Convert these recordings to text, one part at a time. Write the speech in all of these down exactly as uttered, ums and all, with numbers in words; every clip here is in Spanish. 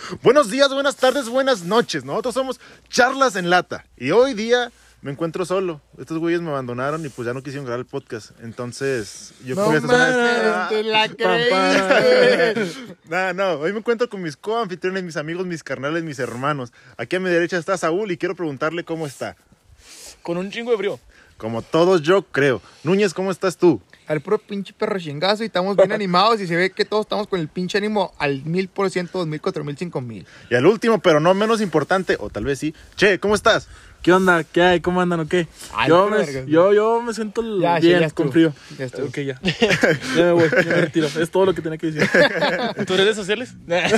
Buenos días, buenas tardes, buenas noches. Nosotros somos Charlas en Lata. Y hoy día me encuentro solo. Estos güeyes me abandonaron y pues ya no quisieron grabar el podcast. Entonces, yo no creo que mames, te la creíste. No, no, hoy me encuentro con mis coanfitriones, mis amigos, mis carnales, mis hermanos. Aquí a mi derecha está Saúl y quiero preguntarle cómo está. Con un chingo de frío. Como todos yo creo. Núñez, ¿cómo estás tú? Al puro pinche perro chingazo y estamos bien animados y se ve que todos estamos con el pinche ánimo al mil por ciento, dos mil, cuatro mil, cinco mil. Y al último, pero no menos importante, o tal vez sí. Che, ¿cómo estás? ¿Qué onda? ¿Qué hay? ¿Cómo andan o qué? Ay, yo, qué me, vergas, yo, yo me siento Ya, sí, bien, ya con estuvo. frío. Ya estuvo. Ok, ya. Ya me voy, ya me retiro. Es todo lo que tenía que decir. ¿Tus redes sociales? Ya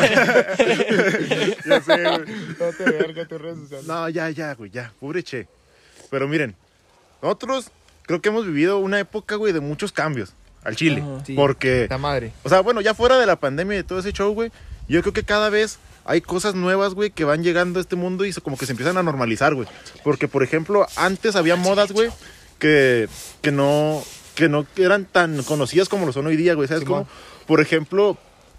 sé, güey. No te verga tus redes sociales. No, ya, ya, güey, ya. Pobre Che. Pero miren, nosotros creo que hemos vivido una época, güey, de muchos cambios al Chile. Ajá. Sí, porque, esta madre. o sea, bueno, ya fuera de la pandemia y de todo ese show, güey, yo creo que cada vez hay cosas nuevas, güey, que van llegando a este mundo y se, como que se empiezan a normalizar, güey. Porque, por ejemplo, antes había modas, güey, que, que no que no eran tan conocidas como lo son hoy día, güey. ¿Sabes Sí, cómo? mo. Por ejemplo,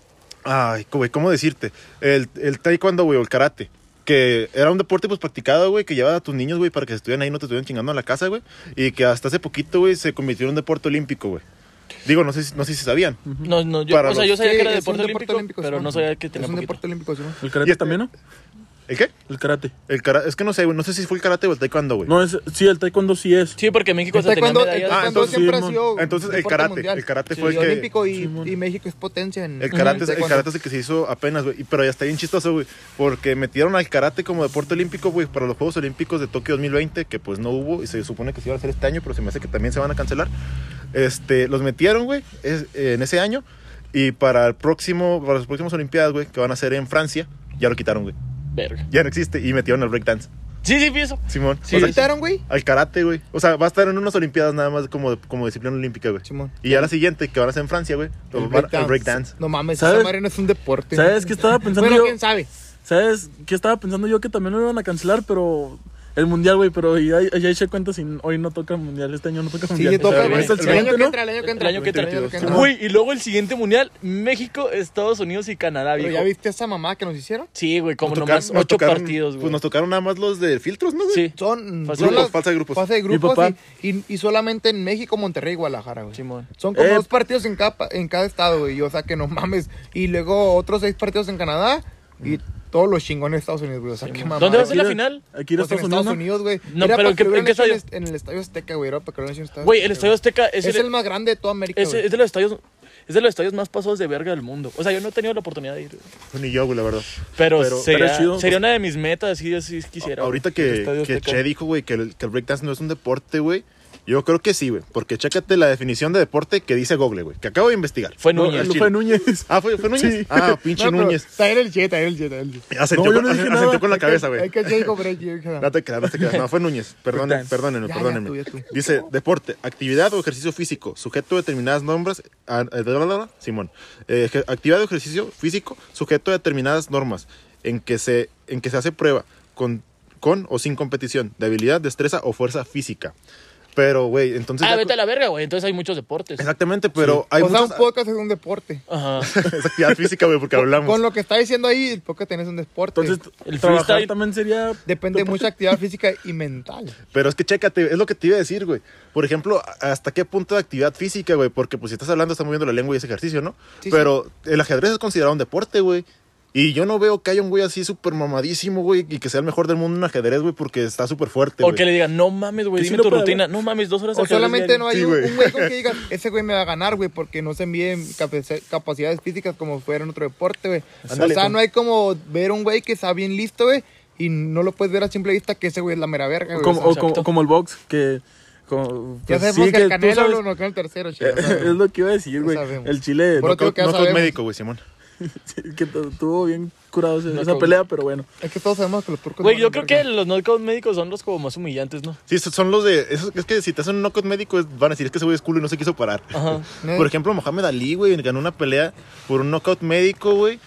ay, güey, ¿cómo decirte? El, el taekwondo, güey, o el karate. Que era un deporte, pues, practicado, güey, que llevaba a tus niños, güey, para que estuvieran ahí, no te estuvieran chingando en la casa, güey. Y que hasta hace poquito, güey, se convirtió en un deporte olímpico, güey. Digo, no sé, si- no sé si sabían. No, no, yo, Para o sea, los- yo sabía Sí, que era es deporte un olímpico, pero Simón. no sabía que tenía Es un poquito. deporte olímpico, ¿sí? El karate Y- también, ¿no? ¿El qué? El karate. El karate. Es que no sé, güey, no sé si fue el karate o el taekwondo, güey. No, es, sí, el taekwondo sí es. Sí, porque México El se tenía taekwondo, el medallas. Ah, taekwondo entonces, siempre sí, ha sido entonces el deporte karate, mundial. el karate Sí, fue el que- olímpico y, Sí, mon. y México es potencia en El karate, es, el taekwondo. karate es el que se hizo apenas, güey. Y- Pero ya está bien chistoso, güey. Porque metieron al karate como deporte olímpico, güey, para los Juegos Olímpicos de Tokio dos mil veinte, que pues no hubo y se supone que se iba a hacer este año, pero se me hace que también se van a cancelar. Este, los metieron, güey, es- en ese año. Y para el próximo, para las próximas Olimpiadas, güey, que van a ser en Francia, ya lo quitaron, güey. Verga. Ya no existe. Y metieron el breakdance. Sí, sí, vi eso. Simón. Sí, o ¿Lo sea, quitaron, güey? al karate, güey. O sea, va a estar en unas Olimpiadas nada más como, como disciplina olímpica, güey. Simón. Y ya la siguiente, que van a ser en Francia, güey. El El breakdance. breakdance. No mames, ¿Sabes? esa madre no es un deporte. ¿Sabes qué estaba pensando Bueno, yo? quién sabe. ¿Sabes qué estaba pensando yo? Que también lo iban a cancelar, pero... El mundial, güey, pero ya, ya hice cuenta si hoy no toca mundial. Este año no toca Sí, mundial. toca, sea, güey. es el El año siguiente, que ¿no? entra, el año que entra. El año que entra. El año que entra. Güey, y luego el siguiente mundial, México, Estados Unidos y Canadá, Pero viejo. ya viste esa mamá que nos hicieron. Sí, güey, como Nos nomás tocaron- nos ocho tocaron- partidos, güey. Pues nos tocaron nada más los de filtros, ¿no, güey? Sí. Son Fase son grupos, las- fase de grupos. Fase de grupos papá. y, y, y solamente en México, Monterrey y Guadalajara, güey. Simón. Son como Eh. dos partidos en cada, pa- en cada estado, güey. O sea que no mames. Y luego otros seis partidos en Canadá y todos los chingones de Estados Unidos, güey. O sea, qué mamada. ¿Dónde va a ser la Aquí- final? Aquí era Pues en Estados Estados Unidos, Unidos, güey. No, Era pero para ¿en qué- que lo en qué hubieran hecho estadio? En el Estadio Azteca, güey. Era para que lo hubieran hecho en el Estadio Güey, el Azteca, Estadio Azteca es, Es el, el más grande de toda América, es, güey. es de los estadios... Es de los estadios más pasados de verga del mundo. O sea, yo no he tenido la oportunidad de ir. Ni yo, güey, la verdad. Pero, Pero- sería, pero es chido. sería una de mis metas, sí, sí quisiera. Ahorita güey, el que, Estadio que Azteca. Che dijo, güey, que el, que el breakdance no es un deporte, güey. Yo creo que sí, güey. Porque chécate la definición de deporte que dice Google, güey. Que acabo de investigar. Fue No, Núñez. no fue Núñez. Ah, ¿fue, fue Núñez? Sí. Ah, pinche No, pero Núñez. Está en el jet, está en el jet, está en el jet. Asentió, No, yo con, no dije asentió nada. con la cabeza, Hay güey. que Jacob Break, yo dije, No te creas, no te creas. No, fue Núñez. Perdone, Breakdance. perdónenme, Ya, ya, perdónenme. tú, ya tú. Dice, deporte, actividad o ejercicio físico, sujeto a determinadas normas. ah, eh, bla, bla, bla, Simón. Eh, eje- actividad o ejercicio físico, sujeto a determinadas normas, en que se, en que se hace prueba con, con o sin competición de habilidad, destreza o fuerza física. Pero, güey, entonces... Ah, ya- vete a la verga, güey. Entonces hay muchos deportes. Exactamente, pero hay O sea, muchas... un podcast es un deporte. Ajá. es actividad física, güey, porque hablamos. Con lo que está diciendo ahí, el podcast tenés un deporte. Entonces, El trabajar freestyle- también sería... Depende de mucha actividad física y mental. Pero es que chécate, es lo que te iba a decir, güey. Por ejemplo, ¿hasta qué punto de actividad física, güey? Porque pues si estás hablando, estás moviendo la lengua y ese ejercicio, ¿no? Sí, Pero el ajedrez es considerado un deporte, güey. Y yo no veo que haya un güey así súper mamadísimo, güey, y que sea el mejor del mundo en ajedrez, güey, porque está súper fuerte, O güey. que le digan, no mames, güey, Que sí dime lo tu puede rutina. No mames, dos horas de O ajedrez solamente diario. no hay Sí, un, güey. un güey con que diga, ese güey me va a ganar, güey, porque no se miden capaci- capacidades físicas como fuera en otro deporte, güey. Ándale, O sea, con- no hay como ver un güey que está bien listo, güey, y no lo puedes ver a simple vista que ese güey es la mera verga, güey. Como, O sea, o, como, exacto. como el box, que... Como, ya pues, sabemos sí, que el tú Canelo sabes- lo noqueó en el tercero, Eh, chido. es lo que iba a decir, Ya güey. sabemos. El Chile Por otro Knockout- que ya knockout sabemos. médico, güey, Simón. que tu- tuvo bien curado ese- esa Knockout. pelea, pero bueno. Es que todos sabemos que los turcos... Güey, no yo valen creo que verga. los knockouts médicos son los como más humillantes, ¿no? Sí, son los de... esos- es que si te hacen un knockout médico, es- van a decir, es que ese güey es culo y no se quiso parar. Ajá. ¿Eh? Por ejemplo, Mohamed Ali, güey, ganó una pelea por un knockout médico, güey.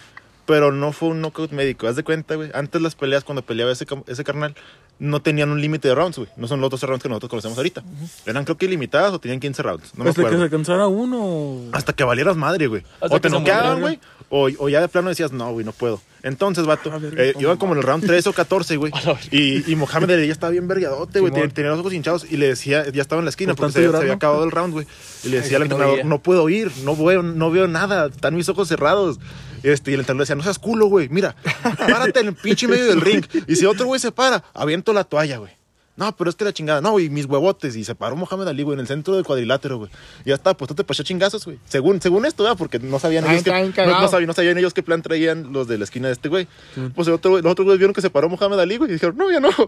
pero no fue un knockout médico. Haz de cuenta, güey. Antes las peleas, cuando peleaba ese, ese carnal, no tenían un límite de rounds, güey. No son los doce rounds que nosotros conocemos ahorita. Uh-huh. Eran, creo que ilimitadas o tenían quince rounds. No me Hasta acuerdo. que se cansara uno. Hasta que valieras madre, güey. O te noqueaban, güey. O, o ya de plano decías, no, güey, no puedo. Entonces, vato, eh, iban como en el round trece o catorce, güey. Y, y Mohamed Ali ya estaba bien vergadote, güey. Tenía, tenía los ojos hinchados y le decía, ya estaba en la esquina porque se, se había acabado el round, güey. Y le decía al entrenador, no puedo ir, no veo, no veo nada, están mis ojos cerrados. Este, y el entrenador le decía, no seas culo, güey, mira, párate en el pinche medio del ring. Y si otro güey se para, aviento la toalla, güey. No, pero es que la chingada, no, güey, mis huevotes. Y se paró Mohamed Ali, güey, en el centro del cuadrilátero, güey. Y ya está, pues tú te pasó chingazos, güey. Según, según esto, ¿verdad? Porque no sabían Ay, ellos que, no, no, sabían, no sabían ellos qué plan traían los de la esquina de este güey. Sí. Pues el otro, los otros güeyes vieron que se paró Mohamed Ali, güey, y dijeron, no, ya no.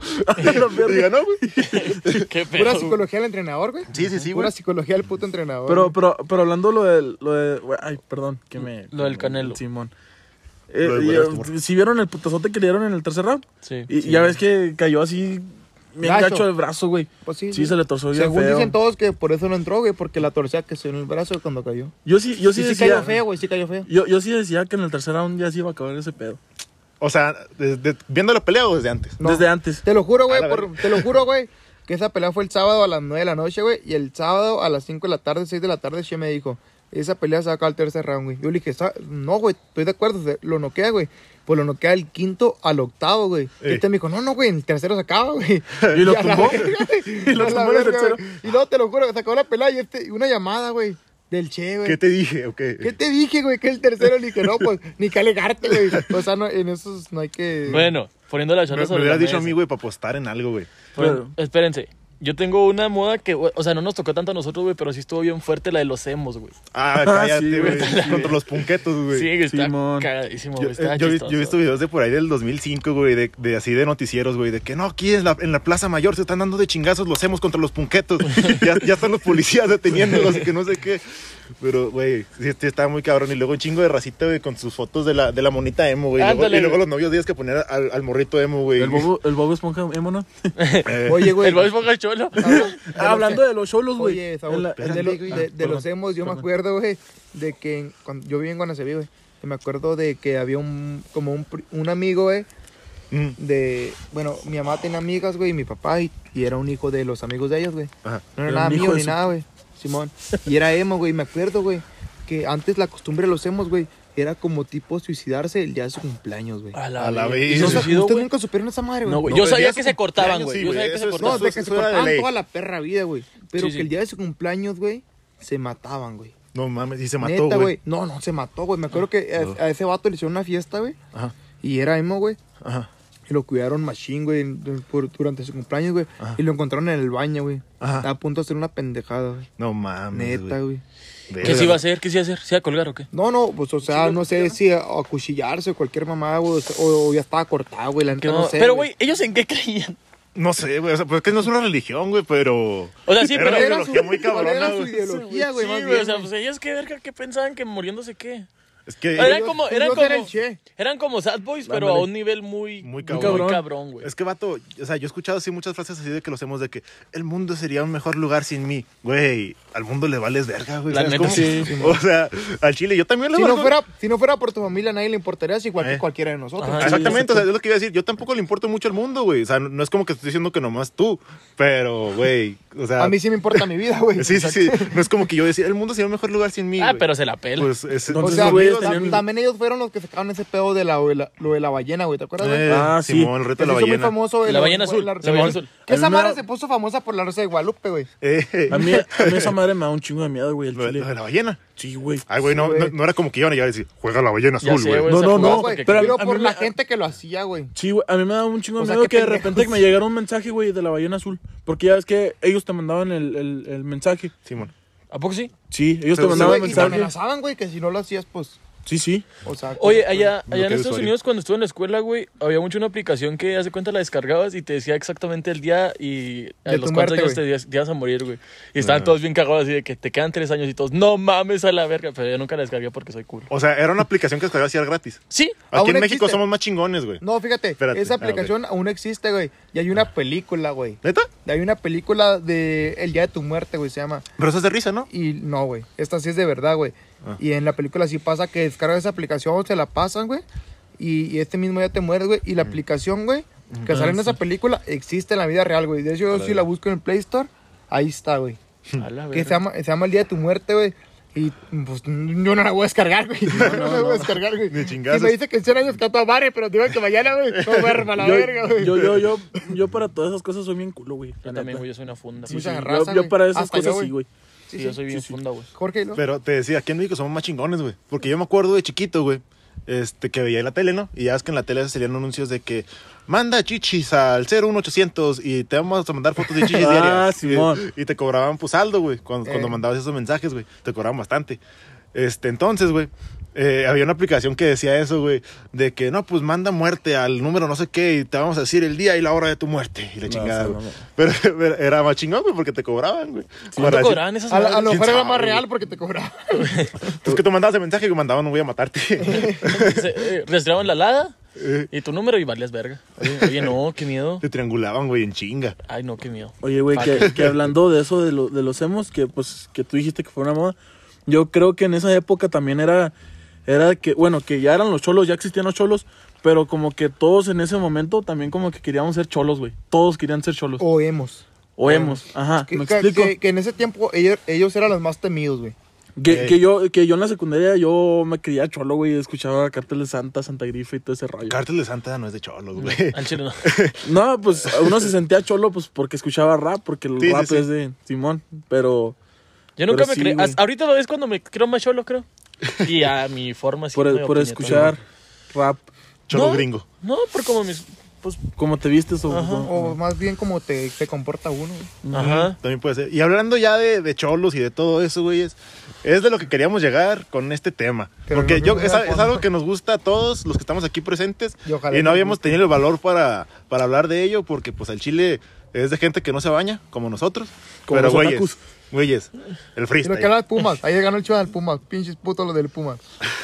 y ya no, güey. Qué pedo, Pura psicología del entrenador, güey. Sí, sí, sí, güey. Pura psicología del puto entrenador. Pero, pero, pero hablando lo del, lo de, güey, ay, perdón, que me... Lo del Canelo. Simón. Eh, y, ¿sí vieron el putazote que le dieron en el tercer round? Sí. Y sí. ya ves que cayó así... Bien gacho, gacho el brazo, güey. Pues sí, sí, sí, se le torció bien Según feo. dicen todos que por eso no entró, güey, porque la torcía que se en el brazo cuando cayó. Yo sí, yo sí y decía... Sí cayó feo, güey, sí cayó feo. Yo, yo sí decía que en el tercer round ya se iba a acabar ese pedo. O sea, desde, ¿viendo la pelea o desde antes? No, desde antes. Te lo juro, güey, por, te lo juro, güey, que esa pelea fue el sábado a las nueve de la noche, güey, y el sábado a las cinco de la tarde, seis de la tarde, Che me dijo, esa pelea se va a acabar el tercer round, güey. Yo le dije, no, güey, estoy de acuerdo, lo noquea, güey. Pues lo noquea el quinto al octavo, güey. Y este me dijo, no, no, güey, el tercero se acaba, güey. Y lo y tumbó. Y lo tumbó el tercero. Y luego te lo juro, se acabó la pelea y este, una llamada, güey, del Che, güey. ¿Qué te dije? Okay. ¿Qué te dije, güey? Que el tercero le dije, no, pues, ni que alegarte, güey. O sea, no, en esos no hay que... Bueno, poniendo la charla me, sobre me hubieras la dicho mesa. a mí, güey, para apostar en algo, güey. Bueno, espérense. Yo tengo una moda que, o sea, no nos tocó tanto a nosotros, güey, pero sí estuvo bien fuerte la de los emos, güey. Ah, cállate, güey. Sí, contra los punquetos, güey. Sí, que está Simón. cagadísimo, Yo, güey. Está yo, chistoso. yo he visto videos de por ahí del dos mil cinco, güey, de, de así de noticieros, güey, de que no, aquí en la, en la Plaza Mayor se están dando de chingazos los emos contra los punquetos. ya, ya están los policías deteniéndolos y que no sé qué. Pero, güey, sí, sí, estaba muy cabrón. Y luego un chingo de racita, güey, con sus fotos de la, de la monita emo, güey. Y, luego- y luego los novios días que poner al, al morrito emo, güey. El Bobo, el Bobo Esponja emo, ¿no? Eh, Oye, güey. El Bob Esponja cholo. Ah, hablando de los cholos, güey. Oye, Saúl, En la- de, espérame, lo- güey. de, Ah, de los emos, yo me acuerdo, güey, de que en- cuando yo viví en Guanaceví, güey, y me acuerdo de que había un, como un, pri- un amigo, güey, mm, de, bueno, mi mamá tenía amigas, güey, y mi papá, y, y era un hijo de los amigos de ellos, güey. ajá. No era Era nada un hijo mío de ni su- nada, güey, Simón. Y era emo, güey, me acuerdo, güey, que antes la costumbre de los emos, güey, era como tipo suicidarse el día de su cumpleaños, güey. A la, A la vez. vez. ¿Y No, se o sea, suicidó, ¿ustedes güey? nunca supieron esa madre, güey? No, güey. No, Yo el sabía día de que su se cortaban, cumpleaños, güey. sí, Yo güey, sabía que se eso es- No, cortaban. de que se eso era de cortaban ley. toda la perra vida, güey. Pero Sí, que sí. el día de su cumpleaños, güey, se mataban, güey. No mames, y se mató, Neta, güey. güey. No, no, se mató, güey. Me acuerdo que a, a ese vato le hicieron una fiesta, güey. Ajá, Y era emo, güey. ajá, Y lo cuidaron machín, güey, en- por- durante su cumpleaños, güey. Ajá. Y lo encontraron en el baño, güey. Ajá. Estaba a punto de hacer una pendejada, güey. No mames, Neta, güey. ¿Qué se iba a hacer? ¿Qué se iba a hacer? ¿Se iba a colgar o qué? No, no, pues, o sea, no sé si a- a acuchillarse o cualquier mamá, güey. O, o ya estaba cortado, güey. La neta, no, sé. Pero, güey, ¿ellos en qué creían? No sé, güey, o sea, pues es que no es una religión, güey, pero... O sea, sí, Era pero... una Era ideología su- muy cabrona, era su güey. ideología, güey, Sí, más güey, bien, o sea, güey. pues ellos qué verga, ¿qué pensaban? ¿Que muriéndose qué? Es que... Eran Ellos- como, ellos eran como, eran el Che. eran como sad boys, pero Ándale. a un nivel muy, Muy muy cabrón. cabrón, güey. Es que, vato, o sea, yo he escuchado así muchas frases así de que los hemos de que el mundo sería un mejor lugar sin mí. Güey, al mundo le vales verga, güey. La ¿sabes neta, cómo? sí. O sea, al Chile yo también le Si valgo. no, fuera, si no fuera por tu familia, a nadie le importaría, es igual Eh. que cualquiera de nosotros. Ajá. Exactamente, o sea, es lo que iba a decir. Yo tampoco le importo mucho al mundo, güey. O sea, no, no es como que estoy diciendo que nomás tú, pero, güey, o sea... A mí sí me importa mi vida, güey. Sí, sí, sí. No es como que yo decía, el mundo sería un mejor lugar sin mí, Ah, güey. pero se la pela. Pues, es, O Entonces, sea, esos güeyes ta- tenían- también ellos fueron los que sacaron ese pedo de la, de la- lo de la ballena, güey. ¿Te acuerdas, güey? eh, Ah, sí. Simón, el reto Que de la se hizo muy ballena. famoso. el- La ballena el- azul, la- la ballena azul. Que A esa mí me madre da- se puso famosa por la Rosa de Guadalupe, güey. Eh, A mí, a mí esa madre me da un chingo de miedo, güey, el lo, de- chile. lo de la ballena. Sí, güey. Ay, güey, no, Sí, no, güey. no era como que iban a llegar y decir, juega la ballena Ya azul, sé, güey. güey. No, se no, jugaba no, porque- pero a- Pero a por mí la me- gente que lo hacía, güey. Sí, güey, a mí me da un chingo de O sea, miedo qué que de pendejos. repente me llegara un mensaje, güey, de la ballena azul. Porque ya es que ellos te mandaban el, el, el mensaje. Simón. ¿A poco sí? Sí, ellos Sí, te sí, mandaban Güey, y te mensaje. amenazaban, güey, que si no lo hacías, pues... Sí, sí. O sea... Oye, como- allá, allá en Bloqueo de Estados usuario. Unidos, cuando estuve en la escuela, güey, había mucho una aplicación que, hace cuenta, la descargabas y te decía exactamente el día y a De los tu cuántos muerte, años te güey. ibas- te ibas a morir, güey. Y estaban Ah. todos bien cagados así de que te quedan tres años y todos, no mames a la verga. Pero yo nunca la descargué porque soy cool. O sea, era una aplicación que descargabas y era gratis. Sí, Aquí Aún en México existe. somos más chingones, güey. No, fíjate, Espérate. esa Ah, ok. aplicación aún existe, güey. Y hay una película, güey. ¿Neta? Hay una película de El Día de tu Muerte, güey, se llama. Pero eso es de risa, ¿no? Y no, güey. Esta sí es de verdad, güey. Ah. Y en la película sí pasa que descargan esa aplicación, se la pasan, güey. y, y este mismo día te mueres, güey. Y la aplicación, güey, que sale en esa película, existe en la vida real, güey. De hecho, yo si la busco en el Play Store, ahí está, güey. A la Que verga. se llama, se llama El Día de tu Muerte, güey. Y pues yo no la voy a descargar, güey. No, no, la voy a descargar, güey. Ni chingazos. Si me dice que en cien años está toda madre, pero digo que mañana, güey, no verma la yo, verga, güey. yo, yo, yo, yo para todas esas cosas soy bien culo, güey. Yo la también, neta. güey, yo soy una funda. Sí, güey. sí. Yo- raza, yo, güey. para esas Hasta yo, cosas güey. sí, güey. Sí, Sí, yo sí, soy bien sí, sí. funda, güey. Jorge, ¿no? Pero te decía, aquí en México somos más chingones, güey. Porque yo me acuerdo de chiquito, güey. Este, que veía en la tele, ¿no? Y ya es que en la tele salían anuncios de que manda chichis al cero uno ochocientos y te vamos a mandar fotos de chichis Ah, diarias. Simón. Y, y te cobraban pues saldo, güey. Cuando, Eh. cuando mandabas esos mensajes, güey. Te cobraban bastante. Este, entonces, güey. Eh, había una aplicación que decía eso, güey, de que no, pues manda muerte al número no sé qué y te vamos a decir el día y la hora de tu muerte y la No, chingada, o sea, güey. no, no. Pero, pero era más chingón, güey, porque te cobraban, güey. ¿Cuánto Para decir- cobraban esas A, la- a lo madres? mejor era sabe, más güey. real porque te cobraba. Pues que tú mandabas el mensaje que mandaban, no voy a matarte. Se, eh, rastreaban la lada Eh, y tu número y valías verga. Oye, oye, no, qué miedo. te triangulaban, güey, en chinga. Ay, no, qué miedo. Oye, güey, Fuck. que, que hablando de eso, de, lo, de los emos, que pues que tú dijiste que fue una moda, yo creo que en esa época también era, era que, bueno, que ya eran los cholos, ya existían los cholos, pero como que todos en ese momento también como que queríamos ser cholos, güey. Todos querían ser cholos. O emos. O emos, ajá, Que, ¿me que- explico? que- que en ese tiempo ellos, ellos eran los más temidos, güey. Que, Ey. que yo, que yo en la secundaria yo me creía cholo, güey, escuchaba Cártel de Santa, Santa Grifa y todo ese rollo. Cártel de Santa no es de cholos, güey. Al chile no. No, pues uno se sentía cholo pues porque escuchaba rap, porque el Sí, sí, rap sí. es de Simón, pero Yo nunca Pero me sí, creí. güey. hasta Ahorita es cuando me creo más cholo, creo. Y a mi forma así. por, medio por puñetona. escuchar rap, Cholo No. gringo. No, por como mis. Pues, como te vistes o... Ajá. O más bien como te, te comporta uno, güey. ajá. También puede ser. Y hablando ya de, de cholos y de todo eso, güey, es, es de lo que queríamos llegar con este tema. Pero Porque no yo, muy es, a a- es fondo. algo que nos gusta a todos los que estamos aquí presentes. Y ojalá Y no nos habíamos guste. tenido el valor para, para hablar de ello, porque pues el Chile es de gente que no se baña, como nosotros. Como Pero los güeyes, otakus. güeyes, el Y lo freestyle. que habla de Pumas. Ahí ganó el chivo del Pumas. Pinches putos los del Pumas.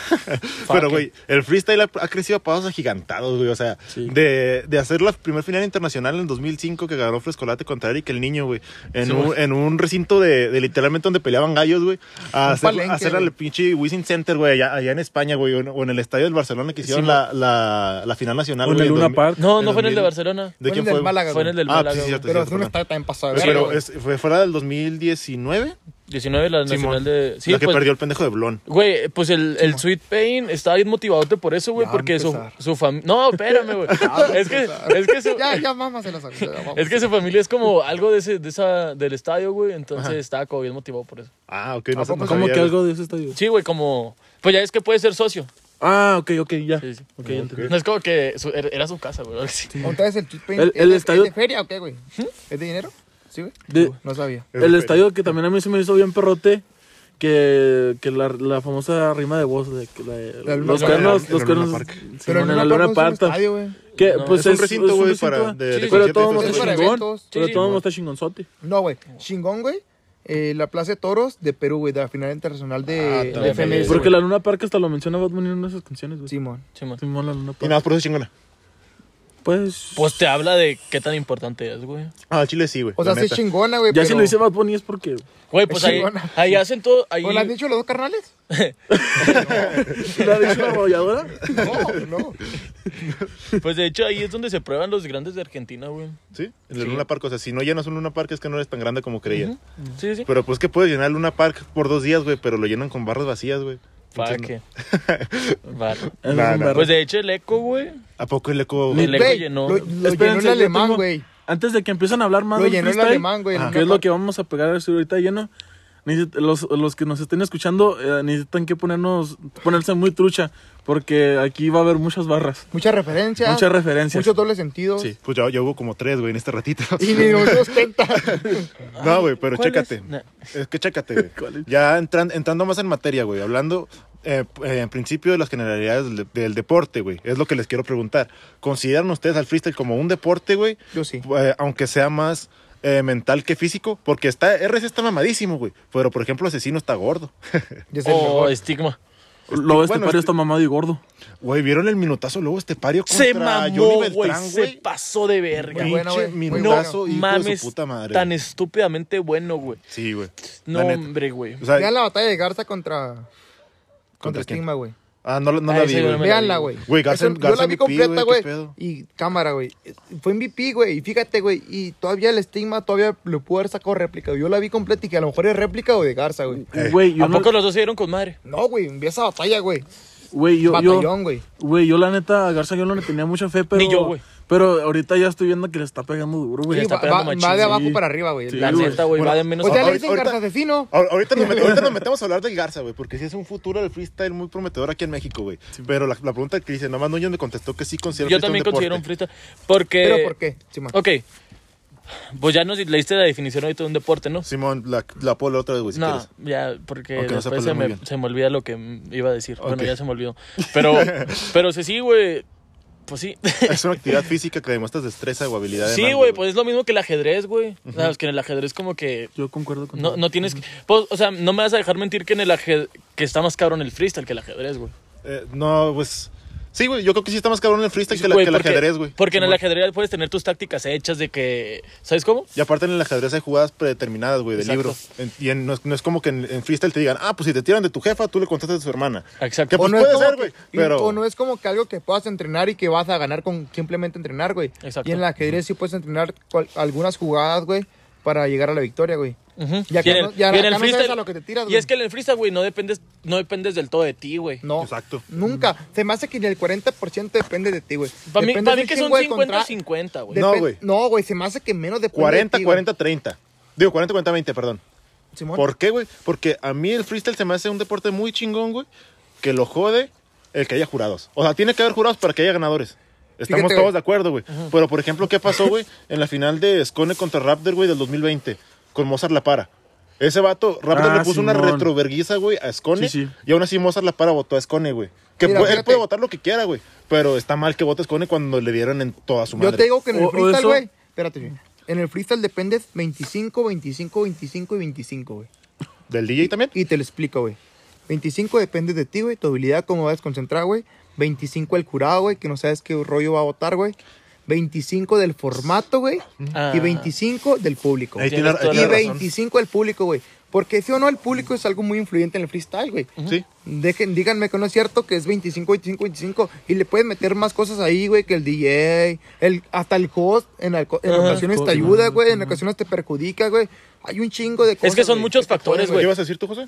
Pero, Fuck güey, el freestyle ha, ha crecido a pasos agigantados, güey. O sea, Sí. de, de hacer la primer final internacional en dos mil cinco que ganó Frescolate contra Eric el Niño, güey. En, Sí, un, güey. en un recinto de, de literalmente donde peleaban gallos, güey. A Un hacer, palenque, a hacer güey. al pinche Wizzing Center, güey, allá, allá en España, güey. O en, o en el estadio del Barcelona que hicieron Sí, la, la, la final nacional, O en güey. el Luna dos mil Park. No, no fue en el de dos mil. Barcelona. ¿De Fue quién el del fue? Málaga, Fue en güey. el del Ah, Málaga. sí, sí, cierto, güey. Pero cierto, es un perdón. estadio también pasado. de Pero verga, güey. es- fue fuera del dos mil diecinueve. diecinueve, la nacional de. Sí, la que pues, perdió el pendejo de Blon. Güey, pues el, el Sweet Pain estaba bien motivadote por eso, güey, Ya va a porque su, empezar. su familia. No, espérame, güey. es que, es que su, Ya, ya, mamá se la sacó. ya, vamos. es que su familia es como algo de ese, de esa, del estadio, güey, entonces Ajá. estaba como bien motivado por eso. Ah, ok. No, ¿A sé- poco no ¿Cómo sabía, que güey. algo de ese estadio? Sí, güey, como. Pues ya es que puede ser socio. Ah, ok, ok, ya. Sí, sí. Ok, ya entendí. No es como que su- era era su casa, güey. algo así. ¿Entonces el Sweet Pain El- es el de- estadio- ¿Es de feria o qué, güey? ¿Es de dinero? Sí, güey. De- No sabía. Es el de estadio que también a mí se me hizo bien perrote, que, que la, la famosa rima de voz de que la- La Luna los Park. cuernos, En los el cuernos, Luna Park. Simón, Pero en en la una Luna parte es un Park. estadio, güey. Que No, pues es un recinto, güey, recinto, para- ¿va? de- Sí, de sí, pero conciertos todo y mundo todo Es está para eso. chingón, eventos. pero Sí, todo sí. mundo está chingonzote. No, güey. Chingón, güey. Eh, la Plaza de Toros de Perú, güey. De la final internacional Ah, de, también. de F M S. Porque güey. la Luna Park hasta lo menciona Bad Bunny en una de sus canciones, güey. Simón. Simón. Simón, la Luna Y Park. nada más por eso es chingona. Pues, Pues te habla de qué tan importante es, güey. Ah, el Chile sí, güey. O sea, la sí es neta. chingona, güey. ya pero... si lo dice Bad Bunny es porque... Güey, pues Es ahí, chingona. ahí hacen todo. Ahí, ¿O le han dicho los dos carnales? ¿Le ha dicho la arrolladora? No, no. pues de hecho ahí es donde se prueban los grandes de Argentina, güey. Sí, en el Sí. Luna Park. O sea, si no llenas un Luna Park es que no eres tan grande como creías. Ujú. Sí, sí. Pero pues que puedes llenar el Luna Park por dos días, güey, pero lo llenan con barras vacías, güey. Pa' Entonces, que. Vale. Es Nah, un nah. barro. Pues de hecho el eco, güey. ¿A poco el eco? El eco Güey, llenó. Lo, lo Espérense, llenó el yo alemán, tengo- güey. Antes de que empiecen a hablar más Lo del llenó el freestyle, alemán, güey. Ajá. que es lo que vamos a pegar ahorita lleno, necesita- los, los que nos estén escuchando eh, necesitan que ponernos ponerse muy trucha, porque aquí va a haber muchas barras, Muchas referencias. muchas referencias. Muchos dobles sentidos. Sí, pues ya, ya hubo como tres, güey, en este ratito. Y ni nos cuenta. No, güey, pero ¿Cuál chécate. es? Nah. Es que chécate, güey. ¿Cuál es? Ya entran- entrando más en materia, güey. Hablando eh, eh, en principio de las generalidades del, del deporte, güey. Es lo que les quiero preguntar. ¿Consideran ustedes al freestyle como un deporte, güey? Yo sí. Eh, aunque sea más eh, mental que físico. Porque está, R C está mamadísimo, güey. Pero, por ejemplo, Asesino está gordo. Yo soy el O mejor. estigma. Luego este bueno, pario es- está mamado y gordo. Güey, ¿vieron el minutazo luego este pario contra Se Johnny mamó, güey. Beltrán, Se güey? pasó de verga. Muy bueno, Pinche güey, muy minutazo, No hijo de mames, su puta madre. tan güey. estúpidamente bueno, güey. Sí, güey. No, La neta. hombre, güey. O sea, Vean la batalla de Garza contra. Contra ¿Contra quién? Stigma, güey. Ah, no, no Ah, la esa vi, yo no güey. me la Véanla, vi, güey. Güey, Garza- Eso, yo Garza la vi M V P, completa, güey, güey. qué pedo. Y cámara, güey. Fue M V P, güey. Y fíjate, güey. Y todavía el estigma todavía le pudo haber sacado réplica. Yo la vi completa y que a lo mejor es réplica o de Garza, güey. Eh. Güey, yo ¿A no... poco los dos se dieron con madre? No, güey. Vi esa batalla, güey. Güey, yo, yo, Batallón, güey. güey, yo la neta, a Garza yo no le tenía mucha fe, pero... Ni yo, güey. Pero ahorita ya estoy viendo que le está pegando duro, güey. Le Sí, está va, pegando va- machín, va de abajo sí. para arriba, güey. Sí, La güey. neta, güey, Bueno, va de menos O sea, a le ahorita- dicen Garza asesino. Ahor- Ahorita nos, met- ahorita nos metemos a hablar del Garza, güey, porque sí es un futuro del freestyle muy prometedor aquí en México, güey. Pero la, la pregunta que dice, nomás Núñez me contestó que sí considera Yo el freestyle también un considero un deporte. freestyle. Porque. ¿Pero por qué? Simón. Ok. Pues ya nos leíste la definición ahorita de un deporte, ¿no? Simón, la, la puedo leer otra vez, güey, si No, quieres. ya, porque Aunque no sepa después leer se muy me, bien. se me olvida lo que mm, iba a decir. Bueno, Ok. ya se me olvidó. Pero, pero sí, sí, güey. Pues sí. Es una actividad física que demuestras destreza o habilidad. Sí, además, güey, pues es lo mismo que el ajedrez, güey. Sabes que en el ajedrez como que Yo concuerdo con no, no tienes que... Pues, o sea, no me vas a dejar mentir que en el ajedrez... Que está más cabrón el freestyle que el ajedrez, güey. Eh, no, pues... Sí, güey, yo creo que sí está más cabrón el freestyle que, la, Güey, que el porque- ajedrez, güey. Porque en el Simón. ajedrez puedes tener tus tácticas hechas de que... ¿Sabes cómo? Y aparte en el ajedrez hay jugadas predeterminadas, güey, de Exacto. libro. En- y en- no, es, no es como que en, en freestyle te digan, ah, pues si te tiran de tu jefa, tú le contestas a su hermana. Exacto. Que pues no es puede como ser, que- güey, y- pero... O no es como que algo que puedas entrenar y que vas a ganar con simplemente entrenar, güey. Exacto. Y en el ajedrez sí puedes entrenar cual- algunas jugadas, güey, para llegar a la victoria, güey. Ujú. Ya Y que en el- no- ya y en acá el no sabes freestyle- a lo que te tiras, Y güey. es que en el freestyle, güey, no dependes, no dependes del todo de ti, güey. No. Exacto. Nunca. Se me hace que ni el cuarenta por ciento depende de ti, güey. Para mí, Depende pa' mí de que quién son juegue cincuenta contra- cincuenta, güey. No, Depen- güey. No, güey, se me hace que menos depende cuarenta, de ti, güey. cuarenta, treinta. Digo, cuarenta, cuarenta, veinte, perdón. Simón. ¿Por qué, güey? Porque a mí el freestyle se me hace un deporte muy chingón, güey, que lo jode el que haya jurados. O sea, tiene que haber jurados para que haya ganadores. Estamos Fíjate, todos güey. de acuerdo, güey. Pero, por ejemplo, ¿qué pasó, güey? En la final de Skone contra Raptor, güey, del dos mil veinte, con Mozart La Para. Ese vato, Raptor Ah, le puso una Simón. retroverguiza, güey, a Skone. Sí, sí. Y aún así Mozart La Para votó a Skone, güey. Que Mira, puede- él fíjate. puede votar lo que quiera, güey. Pero está mal que vote Skone cuando le dieron en toda su madre. Yo te digo que en el O- o freestyle, eso- güey. Espérate, güey. En el freestyle dependes veinticinco, veinticinco, veinticinco y veinticinco, güey. ¿Del D J también? Y te lo explico, güey. veinticinco depende de ti, güey. Tu habilidad, cómo vas a concentrar, güey. veinticinco el jurado, güey, que no sabes qué rollo va a votar, güey. veinticinco del formato, güey. Ah. Y veinticinco del público. Ahí Tienes tiene, toda ahí la Y tiene razón. veinticinco del público, güey. Porque si o no, el público es algo muy influyente en el freestyle, güey. razón. Sí. Dejen, díganme que no es cierto que es veinticinco, veinticinco, veinticinco. Y le puedes meter más cosas ahí, güey, que el D J, el, hasta el host. En, alco- en Ajá. ocasiones te ayuda, güey. En ocasiones te perjudica, güey. Hay un chingo de cosas. Es que son güey, muchos que te factores, ponen, ¿Qué güey. ibas a decir tú, José?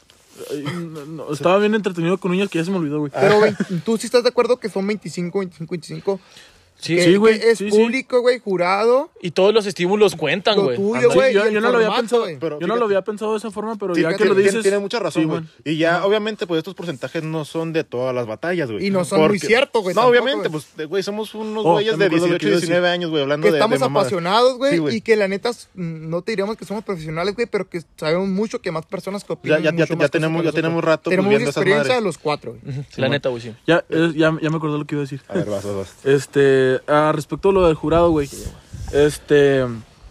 Ay, no, no, estaba bien entretenido con uñas que ya se me olvidó, güey. Pero, güey, tú sí estás de acuerdo que son veinticinco, veinticinco, veinticinco. Sí, que, sí, güey, que es sí, sí. público, güey, jurado. Y todos los estímulos cuentan, Lo güey. tuyo, Ándale. güey. yo, y el yo no lo había formato, pensado, güey. Pero yo no fíjate- lo había pensado de esa forma, pero Sí, ya fíjate, que lo tiene- dices. Tiene mucha razón, sí, güey. y ya, obviamente, pues estos porcentajes no son de todas las batallas, güey. Y no son muy ciertos, güey, No, tampoco, obviamente, güey. pues, de- güey, somos unos Oh, güeyes ya me de acuerdo lo dieciocho, que iba a decir. diecinueve años, güey, hablando Que de, estamos de mamadas. apasionados, güey, Sí, güey. y que la neta mm, no te diríamos que somos profesionales, güey, pero que sabemos mucho que más personas que opinan Ya, ya, mucho ya, más ya cosas tenemos, que ya nosotros. tenemos rato Tenemos viendo mucha esas experiencia madres. los cuatro, güey. La neta, güey, sí. Ya, eh, ya, ya me acordé lo que iba a decir. A ver, vas, vas, vas. Este, ah, respecto a lo del jurado, güey. Este,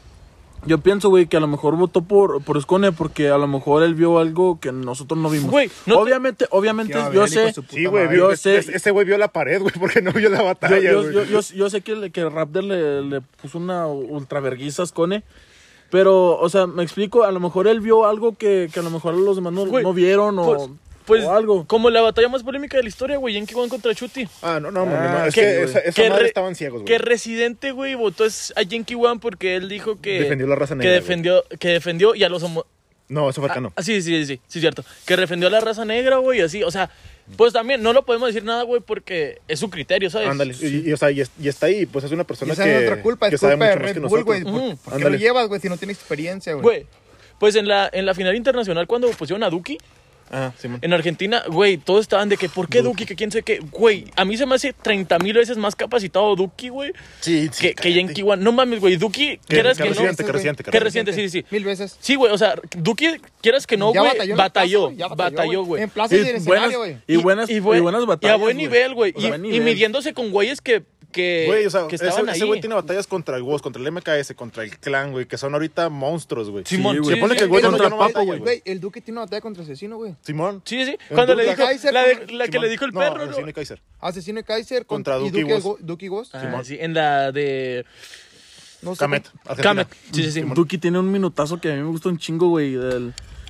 yo pienso, güey, que a lo mejor votó por, por Skone porque a lo mejor él vio algo que nosotros no vimos. Güey, no te- obviamente, obviamente, Qué yo babel, hijo sé, de su puta Sí, güey, madre. vio- Yo sé- ese ese güey vio la pared, güey, porque no vio la yo, batalla, yo, güey. yo, yo, yo sé que, le- que Raptor le, le puso una ultraverguiza a Skone. Pero, o sea, me explico, a lo mejor él vio algo que, que a lo mejor los demás no, Güey, no vieron o, Pues, pues o algo. como la batalla más polémica de la historia, güey, Yankee One contra Chuti. Ah, no, no, no, Ah, no, es que- que esa, esa que madre re- estaban ciegos, Que güey. Residente, güey, votó es- a Yankee One porque él dijo que... Defendió la raza Que negra, güey. defendió, que defendió y a los homo... No, eso fue acá no. Ah, sí, sí, sí, sí, cierto. Que defendió a la raza negra, güey, así. O sea, pues también no lo podemos decir nada, güey, porque es su criterio, ¿sabes? Ándale, y, y, o sea, y, es- y está ahí, pues es una Y persona esa que, es otra culpa, que es sabe culpa de mucho más que Red Bull, güey. nosotros. ¿Por, Ujú. por qué lo Ándale. llevas, güey, si no tienes experiencia, güey? Güey, pues en la, en la final internacional cuando pusieron a Duki, Ah, Simón. en Argentina, güey, todos estaban de que, ¿por qué Duki? Que quién sé qué. Güey, a mí se me hace treinta mil veces más capacitado Duki, güey, Sí, que, que Yankee One. No mames, güey, Duki, quieras que que no... reciente, que reciente, Que reciente, sí, sí. Mil veces. Sí, güey, o sea, Duki, quieras que no, Ya güey, batalló en la batalló, plaza, güey, ya batalló, güey. En plaza y, en Y buenas, escenario, güey. y, buenas, y, buen- buenas Y batallas. a buen güey. nivel, güey. O sea, Y, buen y nivel. midiéndose con güeyes que, que, Güey, o sea, que ese, estaban ese ahí. güey tiene batallas contra el Woz, contra el M K S, contra el Clan, güey, que son ahorita monstruos, güey. Simón, Sí, sí, güey. Se pone sí, que el güey sí. no contra ganó Papo, batalla, güey. Güey, el Duque tiene una batalla contra Asesino, güey. Simón. Sí, sí, En cuando le Duke dijo, Kaiser, la, de- con- la que Simón. le dijo el No, perro, Asesino ¿no? y Kaiser. Asesino y Kaiser Contra con, y Duke y Duque Woz. Go- Duke y Woz. Ah, sí, en la de... No sé. Kamet, cómo- Argentina. Kamet, sí, sí, sí. Simón. Duki tiene un minutazo que a mí me gusta un chingo, güey, del,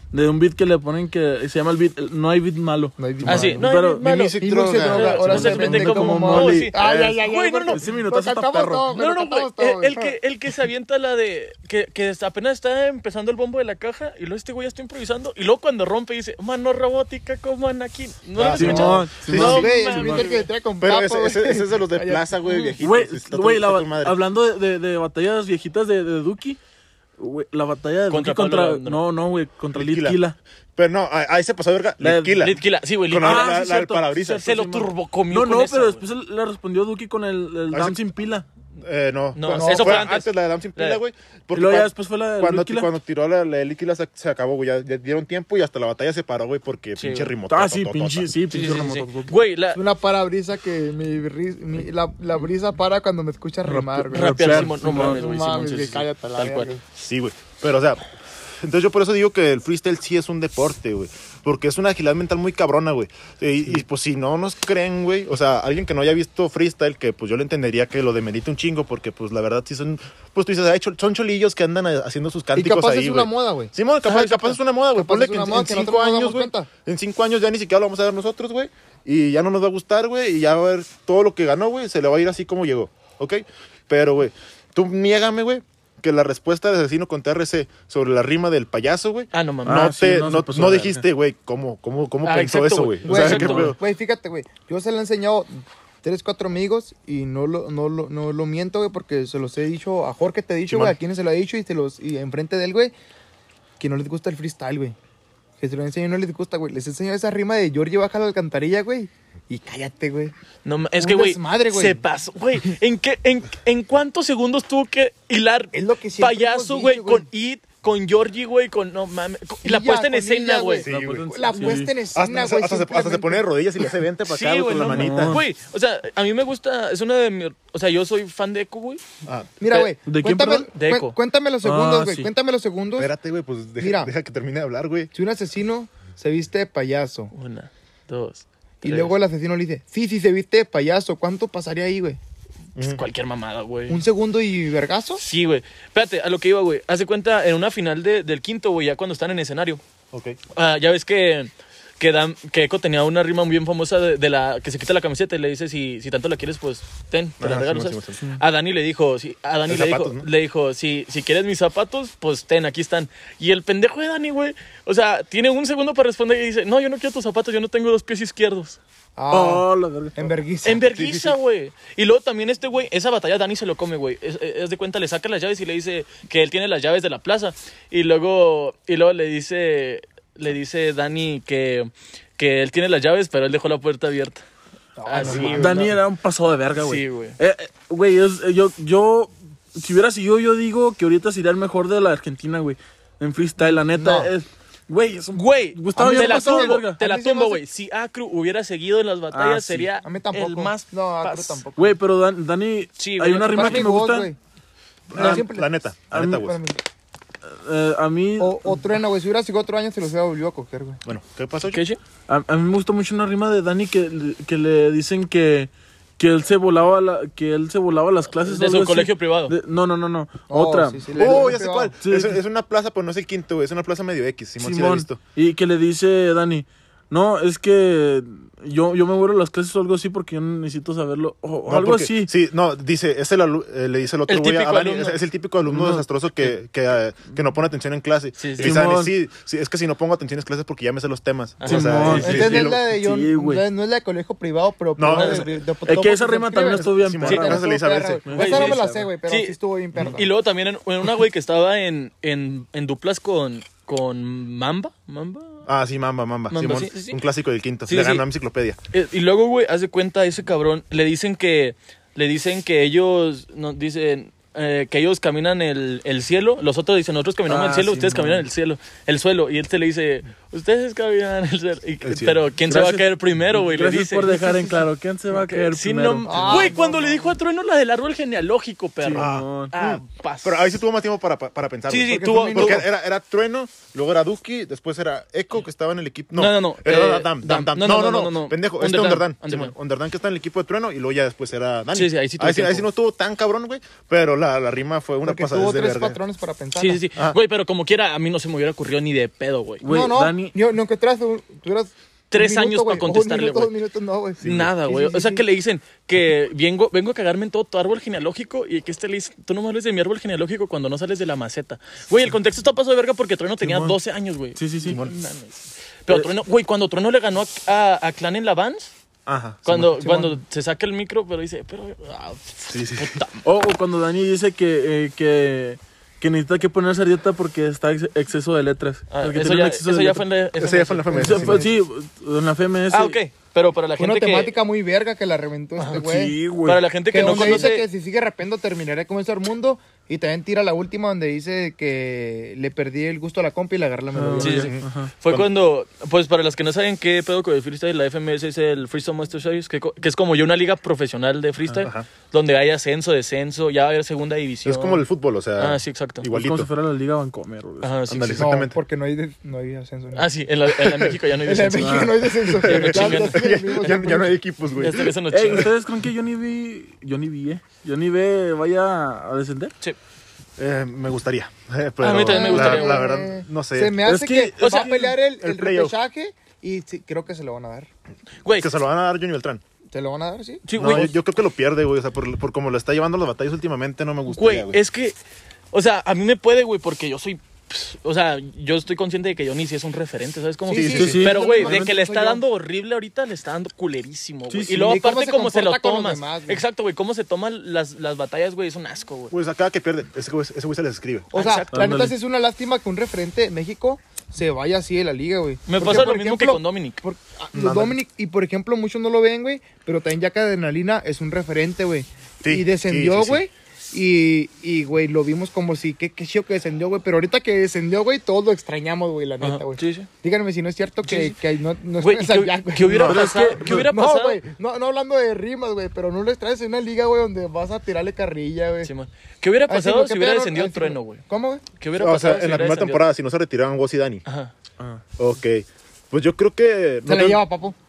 de un beat que le ponen que se llama el beat, el- no hay beat malo. No hay beat Ah, sí, no, Pero- hay malo. Music Y no se droga. droga, ahora No se se vende vende como como Molly. Molly. Sí. Ay, ay, ay, Güey, ay, no, no. Ese Lo minutazo está cantamos perro. todo, güey, No, lo no, güey. cantamos todo, El, güey. el que, el que se avienta la de. Que, que apenas está empezando el bombo de la caja. Y luego este güey ya está improvisando. Y luego cuando rompe dice: Mano robótica como Anakin. ¿No lo Ah, has sí, escuchado? Simón, sí, No, sí, Güey, el mames, beat el que trae con Pero papo, ese, ese, güey. ese es de los de Ay, plaza, güey, viejitos. Güey, está güey, todo- la está ba- con madre. hablando de, de, de batallas viejitas de, de Duki, güey, la batalla de Contra Duki contra... Pablo Londra. No, no, güey, contra Litquila. Litquila. Pero no, ahí ahí se pasó verga. La- Litquila. Litquila. Sí, güey. Con Litquila. la- Ah, la- sí, la del cierto. parabrisas. Se lo Simón. turbocomió No, no, con esa, pero güey. después le respondió Duki con el, el Ah, Dam sí. sin pila. Eh, no. No, Fue- eso fue antes. la de Dam sin pila, La- güey. Y Porque luego ya cuan- después fue la de cuando, Litquila. cuando tiró la, la de Litquila se, se acabó, güey. Ya, ya dieron tiempo y hasta la batalla se paró, güey, porque Sí, pinche güey. remoto. Ah, sí, pinche, sí, Sí, pinche sí, sí, remoto. sí. Güey, la. Es una parabrisa que mi, bris- mi- la, la brisa para cuando me escucha rimar, güey. Rapear, Rapear, Simón. No Simón. mames, No güey. mames, Simón, sí, güey, sí, cállate a la Tal verga. cual. Sí, güey. Pero, o sea, entonces yo por eso digo que el freestyle sí es un deporte, güey. Porque es una agilidad mental muy cabrona, güey. Y, y, pues si no nos creen, güey. O sea, alguien que no haya visto freestyle, que pues yo le entendería que lo demerita un chingo, porque pues la verdad sí son, pues tú dices, ay, cho- son cholillos que andan a- haciendo sus Y cánticos capaz ahí, es una güey. moda, güey. Simón, capaz, Ajá, capaz es una moda, güey. Capaz Ponle es que una en, moda en que nosotros cinco no nos años, damos güey. cuenta. En cinco años ya ni siquiera lo vamos a ver nosotros, güey. Y ya no nos va a gustar, güey. Y ya va a ver todo lo que ganó, güey. Se le va a ir así como llegó. ¿Ok? Pero, güey, tú niégame, güey, que la respuesta de Asesino con T R C sobre la rima del payaso, güey. Ah, no mames. No, Ah, sí, te, no, no, se pasó no de dijiste, güey, cómo, cómo, cómo Ah, pensó exacto, eso, güey. güey. O Güey, sea, exacto, qué pedo. güey, fíjate, güey. Yo se lo he enseñado tres, cuatro amigos y no lo, no lo, no lo miento, güey, porque se los he dicho a Jorge, te he dicho, Simón. güey, a quienes se lo he dicho y, se los, y enfrente de él, güey, que no les gusta el freestyle, güey. Que se lo enseño y no les gusta, güey. Les enseño esa rima de Georgie baja la alcantarilla, güey. Y cállate, güey. No, ma- es Un que, güey, desmadre, güey. se pasó. Güey, ¿en, qué, en, ¿en cuántos segundos tuvo que hilar Es lo que siempre payaso, hemos güey, dicho, güey. con It, con Georgie, güey, con no mames? con- y la Illa, puesta en con escena, Illa, güey. Sí, La güey. puesta- La sí. puesta en Hasta, escena, hasta, güey. hasta se, hasta se simplemente. pone de rodillas y le hace vente para Sí, acá, güey, güey, con la no manita. mames. Güey, o sea, a mí me gusta, es una de mis, o sea, yo soy fan de Echo, güey. Ah, Mira, güey. ¿De quién, cuéntame, perdón? De cuen- Eco. cuéntame los segundos, Ah, güey. sí. Cuéntame los segundos. espérate, güey, pues deja, Mira. deja que termine de hablar, güey. Si un asesino se viste de payaso Una, dos, y tres. luego el asesino le dice, sí, sí, se viste de payaso, ¿cuánto pasaría ahí, güey? Pues cualquier mamada, güey. ¿Un segundo y vergazo? Sí, güey. Espérate, a lo que iba, güey. Hace cuenta, en una final de- del quinto, güey, ya cuando están en escenario. Ok. Ah, ya ves que, que, Dan- que Echo tenía una rima bien famosa de, de la que se quita la camiseta y le dice, si, si tanto la quieres, pues ten, te la Ajá, regalo. Simón, ¿sabes? Simón, A Dani le dijo, sí, a Dani De le dijo, zapatos, ¿no? le dijo, si, si quieres mis zapatos, pues ten, aquí están. Y el pendejo de Dani, güey, o sea, tiene un segundo para responder y dice, no, yo no quiero tus zapatos, yo no tengo dos pies izquierdos. Ah, Oh, la verga. en vergüenza. En vergüenza, güey. Y luego también este güey, esa batalla Dani se lo come, güey. Es, es de cuenta, le saca las llaves y le dice que él tiene las llaves de la plaza. Y luego, y luego le dice, le dice Dani que, que él tiene las llaves, pero él dejó la puerta abierta. Así, güey. Dani era un pasado de verga, güey. Sí, güey. Eh, eh, Güey, es- eh, yo, yo, si hubiera sido, yo digo que ahorita sería el mejor de la Argentina, güey. En freestyle, la neta. No. Es, güey, es un... Güey, Gustavo, a mí ya te me la pasado de tumbo, verga. te A la mí se me tumbo, hace- güey. Si Acru hubiera seguido en las batallas, Ah, sí. sería A mí tampoco. el más No, a Cruz pas- tampoco. Güey, pero Dan- Dani, Sí, güey, hay una lo que rima Para que mí, me vos, gusta. güey. La, No, siempre- la neta, la A neta, mí- güey. Para mí. eh, a mí, O, o truena, güey. Si hubiera sido otro año, se los hubiera volvido a coger, güey. Bueno, ¿qué pasó? ¿Qué, che? a, a mí me gusta mucho una rima de Dani que, que le dicen que, que él se volaba la, que él se volaba las clases. De o su algo así. colegio privado. De- no, no, no, no. Oh, Otra. sí, sí, le- Oh, le- ya sé le- cuál. Sí. Es, es una plaza, pero no es el quinto, güey. Es una plaza medio X. Simón, sí la he Simón. visto. Y que le dice Dani, no, es que yo, yo me vuelo las clases o algo así porque yo necesito saberlo. O, o No, algo porque- así. Sí, no, dice, es el alu- eh, le dice el otro El güey a típico Dani, alumno. es, es el típico alumno No. desastroso que, que, eh, que no pone atención en clase. Sí, sí. Y dice Dani, Simón. sí, sí, es que si no pongo atención en clases porque ya me sé los temas. Ajá. O sea, Simón. y- y- Entonces y no es lo- la de yo, Sí, güey. no es- no es la de colegio privado, pero... No, pero es- de- de- de- Es que esa se rima también escribe. estuvo bien Sí, perra. sí, También esa se le estuvo hizo a perra, veces. güey. Güey, Esa no sí, me la sí, sé, güey, pero sí. sí estuvo bien perra. Y luego también en, en una, güey, que estaba en, en, en duplas con, con Mamba. ¿Mamba? Ah, sí, Mamba, Mamba. Mamba, Simón, sí, sí, sí. un clásico del quinto. Sí, le sí. ganó a enciclopedia. Eh, y luego, güey, hace cuenta ese cabrón. Le dicen que. Le dicen que ellos. Nos dicen. eh, que ellos caminan el, el cielo. Los otros dicen, nosotros caminamos Ah, el cielo, sí, ustedes man. caminan el cielo. El suelo. Y él se le dice. ustedes cabían el cielo. Y- El cielo. pero ¿quién se va a Gracias- caer primero, güey? Le Gracias dice. por dejar en claro. ¿Quién se va a caer Sí, primero? no, Ah, güey, no, cuando no. le dijo a Trueno la del árbol genealógico, perro. Simón. Ah, pas. Pero ahí sí tuvo más tiempo para, para pensar. Sí, güey. sí, Porque tuvo. fue un Porque tuvo- era, era Trueno, luego era Duki, después era Echo, que estaba en el equipo. No, No, no, no, Era eh, Dam, Dam, Dam. Dam. No, No, no, no, no, no, no. pendejo. Este Underdan, Underdan. Underdan. Underdan que está en el equipo de Trueno y luego ya después era Dani. Sí, sí, ahí sí tuvo ahí sí, ahí sí tiempo. no estuvo tan cabrón, güey. Pero la, la rima fue una Porque pasada tuvo de tres verga. patrones para pensar. Sí, sí, sí. Ah. Güey, pero como quiera, a mí no se me hubiera ocurrido ni de pedo, güey. Güey, no, no, Dani- yo, ni aunque tuvieras, un- tuvieras Tres un años minuto, para güey, contestarle, Un minuto, güey. dos minutos, no, güey. Nada, Sí, güey. sí, sí, o sea, sí. que le dicen que vengo, vengo a cagarme en todo tu árbol genealógico y que este le dice, tú no me hables de mi árbol genealógico cuando no sales de la maceta. Güey, el contexto está pasado de verga porque Trueno tenía Simón. doce años, güey. Sí, sí, sí. Pero Eh, Trueno, güey, cuando Trueno le ganó a, a, a Clan en la Vans, Ajá. cuando, Simón. cuando se saca el micro, pero dice, pero... ah, Sí, sí. puta O, o cuando Dani dice que, eh, que, que necesita que ponerse a dieta porque está ex- exceso de letras. Ah, Porque eso tiene ya, un exceso eso de ya letras. fue en la Ese ya fue en la F M S. Eso fue- Sí, en la F M S. Ah, ok. Pero para la Fue una gente que... temática muy verga que la reventó este güey. Sí, güey. Para la gente Que que no donde dice conoce... que si sigue rapeando terminaré con ese mundo. Y también tira la última donde dice que le perdí el gusto a la compa y le agarré la melodía. Sí, sí, sí. Ajá. Fue cuando, pues para los que no saben qué pedo con el freestyle, la F M S es el Freestyle Master Series, que, co- que es como ya una liga profesional de freestyle, Ajá. donde hay ascenso, descenso, ya va a haber segunda división. Es como el fútbol, o sea. Ah, sí, exacto. Es Igualito. como si fuera la Liga Vancomer. güey. Ajá, sí, Ándale, sí. No, exactamente. porque no hay, de- no hay ascenso. ¿no? Ah, sí, en la, en la México ya no hay En la descenso. México no hay descenso. Ya no Ya- chingan. ya siguen los mismos Ya, ya no siempre. hay equipos, güey. Ya hasta que eso no Ey, chinga. ¿ustedes creen que Johnny B, Johnny B, eh? Johnny B vaya a descender? Sí. Eh, me gustaría. eh, pero A mí también me gustaría, La, la güey. verdad, no sé. Se me Es hace que, que, o sea, va a pelear el, el el playoff. repechaje y sí, creo que se lo van a dar. Güey, Que se lo van a dar Johnny Beltrán. ¿Se lo van a dar, sí? sí, No, güey. yo, yo creo que lo pierde, güey. O sea, por, por cómo lo está llevando las batallas últimamente, no me gustaría, Güey, güey. es que, o sea, a mí me puede, güey, porque yo soy, pss, o sea, yo estoy consciente de que Johnny sí es un referente, ¿sabes cómo? Sí, sí, sí. Pero, güey, de Soy que le está yo. dando horrible ahorita, le está dando culerísimo, güey. Sí, sí. Y luego, Y cómo aparte, se cómo se lo comporta con los tomas. demás, güey. Exacto, güey, cómo se toman las, las batallas, güey, es un asco, güey. Pues acá que pierde, ese güey, ese güey se les escribe. O sea, Exacto. la neta Ándale. sí es una lástima que un referente de México se vaya así de la liga, güey. Me Porque, pasa por lo mismo que ejemplo, con Dominic. por- ah, Ándale. Dominic, y por ejemplo, muchos no lo ven, güey, pero también Jack Adrenalina es un referente, güey. Sí, y descendió, sí, sí, sí. güey. Y, y, güey, lo vimos como si, qué, qué chido que descendió, güey. Pero ahorita que descendió, güey, todos lo extrañamos, güey, la Ajá, neta, güey. sí, sí. Díganme si no es cierto que, Sí, sí. que no, no Güey, extrañas ¿qué, a Jack, güey. qué hubiera No, pero es pasado? que- ¿Qué hubiera no, pasado? güey, no, no hablando de rimas, güey, pero no lo extraes en una liga, güey, donde vas a tirarle carrilla, güey. Simón. ¿Qué hubiera Ah, sí, pasado porque si hubiera pegaron- descendido ah, sí, Trueno, güey? ¿Cómo, güey? ¿Qué hubiera O pasado sea, si en la hubiera primera descendido? temporada, si no se retiraban Woz y Dani. Ajá. Ah. Ok. Pues yo creo que. Se no la ten- lleva, papu.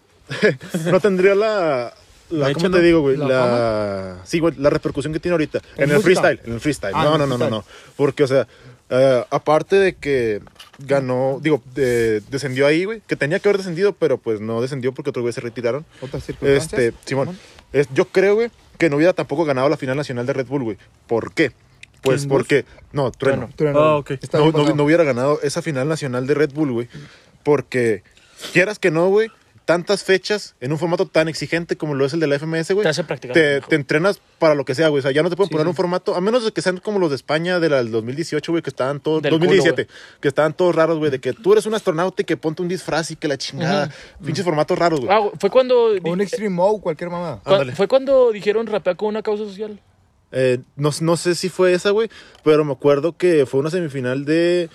no tendría la. la ¿La ¿Cómo hecha, te no? digo, güey? ¿La La. Sí, güey, la repercusión que tiene ahorita. ¿En En el música? freestyle. En el freestyle. Ah, no, en no, el no, no, freestyle. no. Porque, o sea, eh, aparte de que ganó, digo, de- descendió ahí, güey, que tenía que haber descendido, pero pues no descendió porque otros güeyes se retiraron. Otras circunstancias. Este, Simón, es, yo creo, güey, que no hubiera tampoco ganado la final nacional de Red Bull, güey. ¿Por qué? Pues ¿Quién, porque. No, Trueno. Trueno, Ah, güey. ok. Está No, bien no, pasado. no hubiera ganado esa final nacional de Red Bull, güey. Porque, quieras que no, güey, tantas fechas en un formato tan exigente como lo es el de la F M S, güey. Te hace practicar. Te, mejor. te entrenas para lo que sea, güey. O sea, ya no te pueden Sí, poner sí. un formato, a menos de que sean como los de España de la del dos mil dieciocho, güey, que estaban todos. Del dos mil diecisiete, culo, que estaban todos raros, güey, de que tú eres un astronauta y que ponte un disfraz y que la chingada. Pinches formatos raros, güey. Ah, güey, fue cuando... O un Extreme Mode, cualquier mamada. cua- ándale. Fue cuando dijeron rapea con una causa social. Eh, no, no sé si fue esa, güey, pero me acuerdo que fue una semifinal de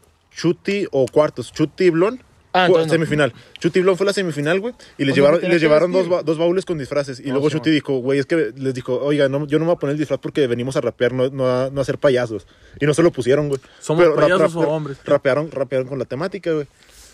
Chuti o cuartos, Chuti y Blon. Ah, Cu- entonces no. semifinal. Chuti y Blon fue la semifinal, güey, y les O sea, llevaron, que y les tenía que llevaron dos, vestir. ba- dos baúles con disfraces. Y No, luego sí, Chuti dijo, güey, es que les dijo, oiga, no, yo no me voy a poner el disfraz porque venimos a rapear, no, no, a, no a ser payasos. Y no se lo pusieron, güey. ¿Somos Pero rap- payasos rap- o hombres? Rapearon, rapearon con la temática, güey.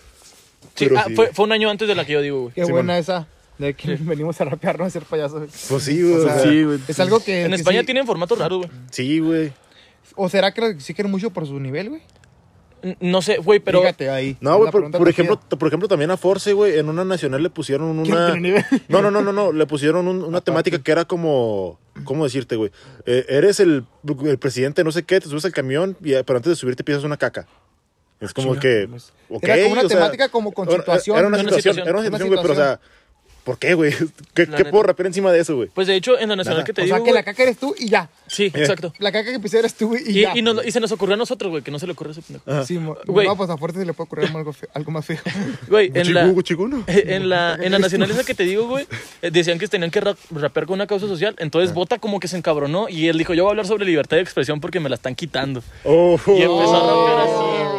Sí, Pero ah, sí, fue, güey. fue un año antes de la que yo digo, güey. Qué Sí, buena man. esa. De que venimos a rapear, no a ser payasos. güey. Pues sí, güey. O O sea, sea, Sí, güey. Es algo que. En que España sí- tienen formatos raros, güey. sí, güey. ¿O será que lo exigen mucho por su nivel, güey? N- No sé, güey, pero... Fíjate ahí. No, Es güey, la por, pregunta por que ejemplo, hacía. por ejemplo, también a Force, güey, en una nacional le pusieron ¿Quién una... tiene nivel? No, no, no, no, no, le pusieron un- una temática que era como... ¿Cómo decirte, güey? Eh, eres el, el presidente no sé qué, te subes al camión, y, pero antes de subirte pisas una caca. Es como Chinga, que... pues. ok, Era como una o sea, temática como con era- situación, Era una una situación, situación, era una una situación, güey, pero o sea... ¿Por qué, güey? ¿Qué, La qué neta. puedo rapear encima de eso, güey? Pues de hecho, en la nacional Nada. que te O digo, sea, que güey- la caca eres tú y ya. Sí, exacto. La caca que pisé eres tú y, Y, ya. y, nos- y se nos ocurrió a nosotros, güey, que no se le ocurrió a ese pendejo. Ajá. Sí, mo- Güey. no, pues a fuerte se le puede ocurrir algo, fe- algo más feo. Güey, en la... Guchigu, guchigu, ¿no? En la, en la nacional esa que te digo, güey, eh, decían que tenían que rap- rapear con una causa social. Entonces Bota como que se encabronó y él dijo, yo voy a hablar sobre libertad de expresión porque me la están quitando. Oh, Y empezó a rapear así, güey. Empezó a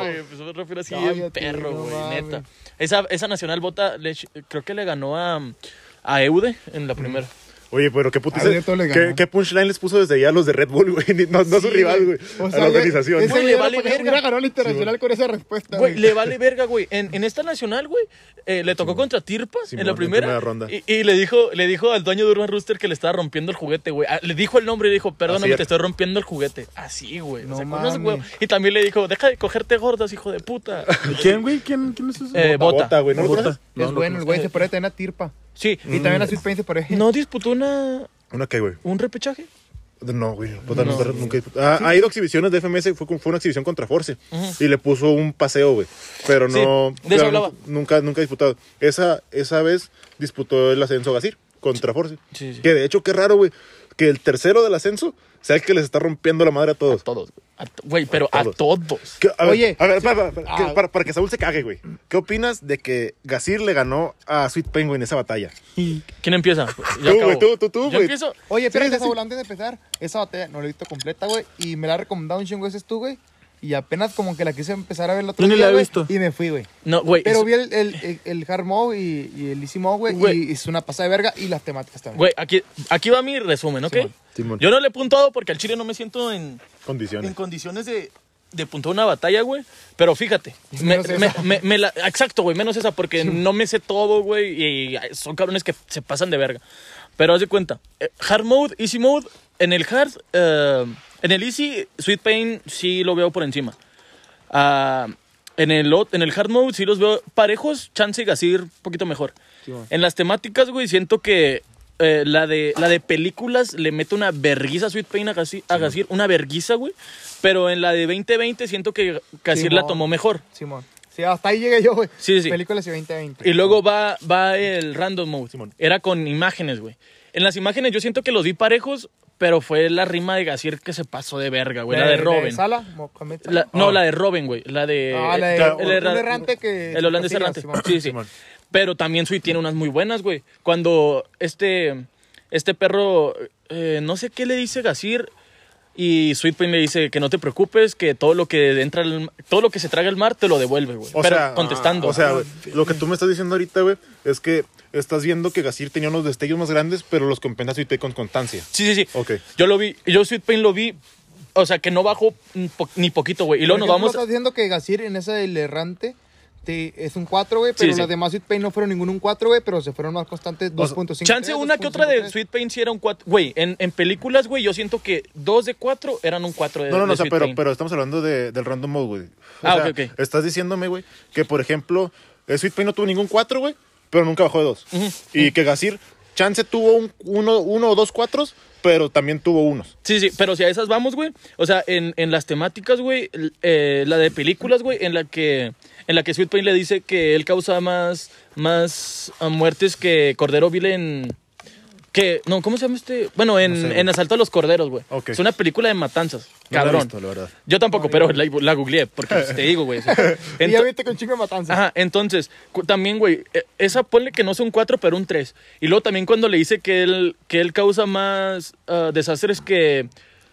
Carlos Rafa era así Cállate, bien perro, no güey, mames. neta. Esa, esa nacional bota, le- creo que le ganó a, a Eude en la primera. Oye, pero qué putiza. A ver, todo le ¿Qué, ganó. ¿Qué punchline les puso desde allá los de Red Bull, güey? Ni- No, no su Sí, rival, güey. O A sea, la ya- organización. ese Güey, güey le era vale para que verga. hubiera ganado el internacional con esa respuesta, Güey, le vale verga, güey. En, en esta nacional, güey, eh, le tocó contra Tirpas Simón, en la en primera. primera ronda. Y, y le dijo le dijo al dueño de Urban Rooster que le estaba rompiendo el juguete, güey. Ah, le dijo el nombre y dijo, perdóname, Así es. te estoy rompiendo el juguete. Así, güey. No O sea, con ese mames. huevo. Y también le dijo, deja de cogerte gordas, hijo de puta. ¿Quién, güey? ¿Quién, ¿Quién es ese? Eh, Bota. Bota, güey. ¿No lo Bota. conoces? No, Es no bueno, el güey se parece también a Tirpa. Sí. Y también a Sweet Pain se parece. ¿No disputó una, ¿Una qué, güey? un repechaje? No, güey. Bota nunca, nunca disputó. Ah, ha ido a exhibiciones de F M S. Fue, con- fue una exhibición contra Force. Y le puso un paseo, güey. Pero no. Sí, de eso pero hablaba. Nunca, nunca ha disputado. Esa, esa vez disputó el ascenso Gasir contra Force. Sí, sí. Que de hecho, qué raro, güey. Que el tercero del ascenso sea el que les está rompiendo la madre a todos. Todos, güey. A to- Güey, pero A a todos. todos. ¿Qué- a ver, Oye. a ver, para, para- para- que- Ah. para- para que Saúl se cague, güey. ¿Qué opinas de que Gasir le ganó a Sweet Pain, güey, en esa batalla? ¿Quién empieza? Yo Tú, güey, acabo. tú, tú, tú, Yo güey. empiezo. Oye, Sí, espérate, sí, sí. Saúl, antes de empezar, esa batalla no la he visto completa, güey. Y me la ha recomendado un chingo veces tú, güey. Y apenas como que la quise empezar a ver el otro Yo ni día, la he güey, visto. y me fui, güey. No, güey. Pero es- vi el, el, el, el hard mode y, y el easy mode, güey. Güey. Y es una pasada de verga. Y las temáticas también. Güey, aquí, aquí va mi resumen, ¿ok? Simón. Simón. Yo no le he puntuado porque al chile no me siento en, en Condiciones. condiciones de, de puntuar una batalla, güey. Pero fíjate, me, Menos me- esa. me- me la- exacto, güey, menos esa porque no me sé todo, güey. Y son cabrones que se pasan de verga. Pero haz de cuenta, eh, hard mode, easy mode, en el hard, eh, en el easy, Sweet Pain sí lo veo por encima. Ah, en, el, ot- en el hard mode sí los veo parejos, Chance y Gasir un poquito mejor. En las temáticas, güey, siento que eh, la, de, la de películas le mete una verguiza a Sweet Pain a Gasir, a Gasir, una verguiza, güey. Pero en la de veinte veinte siento que Gasir la Simón. tomó mejor. Simón. Sí, hasta ahí llegué yo, güey. Sí, sí, sí. Películas y veinte veinte. Y luego va, va el random mode. Simón. Era con imágenes, güey. En las imágenes yo siento que los vi parejos, pero fue la rima de Gasir que se pasó de verga, güey. La de Robin. Sala, Mohamed Salah. La- no, Ah. la de Robin, güey. La de. Ah, la de el, un erra- errante que- El holandés que siga, errante. Simón. Sí, sí. Simón. Pero también Sweet tiene unas muy buenas, güey. Cuando este. Este perro. eh, no sé qué le dice Gasir. Y Sweet Pain le dice que no te preocupes, que todo lo que entra al- todo lo que se traga el mar te lo devuelve, güey. O Pero sea, contestando. O sea, güey, lo que tú me estás diciendo ahorita, güey, es que estás viendo que Gasir tenía unos destellos más grandes, pero los compensa Sweet Pain con constancia. sí, sí, sí. Ok. Yo lo vi. Yo Sweet Pain lo vi. O sea, que no bajó un po- ni poquito, güey. Y luego nos Por ejemplo, vamos. estás diciendo que Gasir en esa del errante te- es un cuatro, güey, pero Sí, sí. las demás Sweet Pain no fueron ningún un cuatro, güey, pero se fueron más constantes dos punto cinco. Chance una que otra de Sweet Pain sí era un cuatro. Güey, en, en películas, güey, yo siento que dos de cuatro eran un cuatro de No, no, no, de o sea, Sweet pero, Pain. pero estamos hablando de, del random mode, güey. O Ah, sea, ok, ok. Estás diciéndome, güey, que por ejemplo, eh, Sweet Pain no tuvo ningún cuatro, güey, pero nunca bajó de dos. Y que Gasir, Chance tuvo un, uno, uno o dos cuatros, pero también tuvo unos. Sí, sí, pero si a esas vamos, güey. O sea, en, en las temáticas, güey, l- eh, la de películas, güey, en la que en la que Sweet Pain le dice que él causa más, más ah, muertes que Cordero Vil en... Que, no, ¿cómo se llama este? Bueno, en, No sé, güey. en Asalto a los Corderos, güey. Ok. Es una película de matanzas. No la he Cabrón. visto, la verdad. Yo tampoco, pero la, la googleé, porque pues, te digo, güey. o sea, Y ya ento- viste con chingo de matanza. Ajá, entonces, cu- también, güey, eh, esa ponle que no sea un cuatro, pero un tres. Y luego también cuando le dice que él, que él causa más ah, desastres que,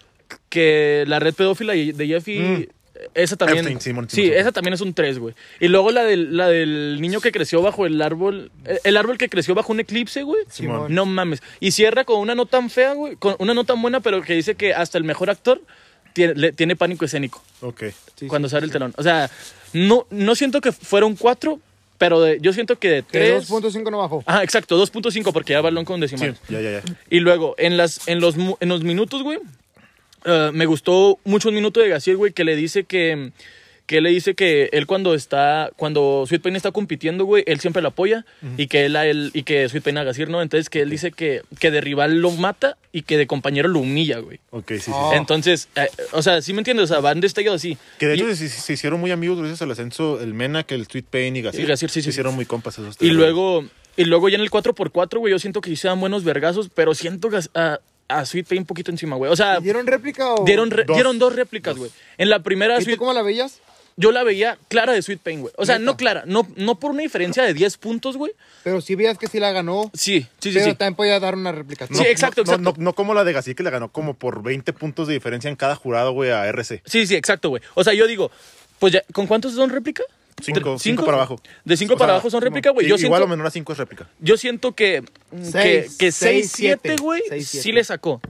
que la red pedófila y- de Jeffy, Mm. esa también... Epstein, Simón, sí, Simón. esa también es un tres, güey. Y luego la del, la del niño que creció bajo el árbol, el, el árbol que creció bajo un eclipse, güey. Simón. No mames. Y cierra con una nota tan fea, güey, con una nota tan buena, pero que dice que hasta el mejor actor tiene, le- tiene pánico escénico Ok. Sí, cuando sí, sale el telón. O sea, no, no siento que fuera un cuatro, pero de- yo siento que de Que tres... dos punto cinco no bajó. Ajá, exacto, dos punto cinco porque ya balón con Sí, decimales. ya, ya, ya. Y luego, en, las, en, los, mu- en los minutos, güey, eh, me gustó mucho un minuto de Gacier, güey, que le dice que... Que él le dice que él cuando está, cuando Sweet Pain está compitiendo, güey, él siempre lo apoya y que él a él, y que Sweet Pain a Gacier, ¿no? Entonces que él dice que, que de rival lo mata y que de compañero lo humilla, güey. Ok, sí, sí. Ah. sí. Entonces, eh, o sea, ¿sí me entiendes? O sea, van destellos así. Que de Y- hecho se, se hicieron muy amigos gracias al ascenso, el Mena, que el Sweet Pain y Gasir. Y Gasir, sí, sí, Se sí. hicieron muy compas esos Y tres, luego, y luego ya en el cuatro por cuatro, güey, yo siento que sí se dan buenos vergazos, pero siento que a, a Sweet Pain un poquito encima, güey. O sea, ¿Dieron réplica o...? dieron, re- Dos. dieron dos réplicas, güey. En la primera, ¿Y tú Sweet- cómo la veías? yo la veía clara de Sweet Pain, güey. O sea, ¿Neta? no clara, no, no por una diferencia de diez puntos, güey. Pero sí veías que sí la ganó. Sí, sí, sí, pero sí. también podía dar una réplica. Sí, exacto, no, exacto. No, no como la de Gasir, que le ganó como por veinte puntos de diferencia en cada jurado, güey, a R C. Sí, sí, exacto, güey. O sea, yo digo, Pues ya, ¿con cuántos son réplica? Cinco, cinco para abajo. De cinco O para sea, abajo son réplica, güey. Yo Igual siento, o menor a cinco es réplica. yo siento que, que, Seis, que seis, seis, siete, siete. güey, Seis, sí siete. le sacó.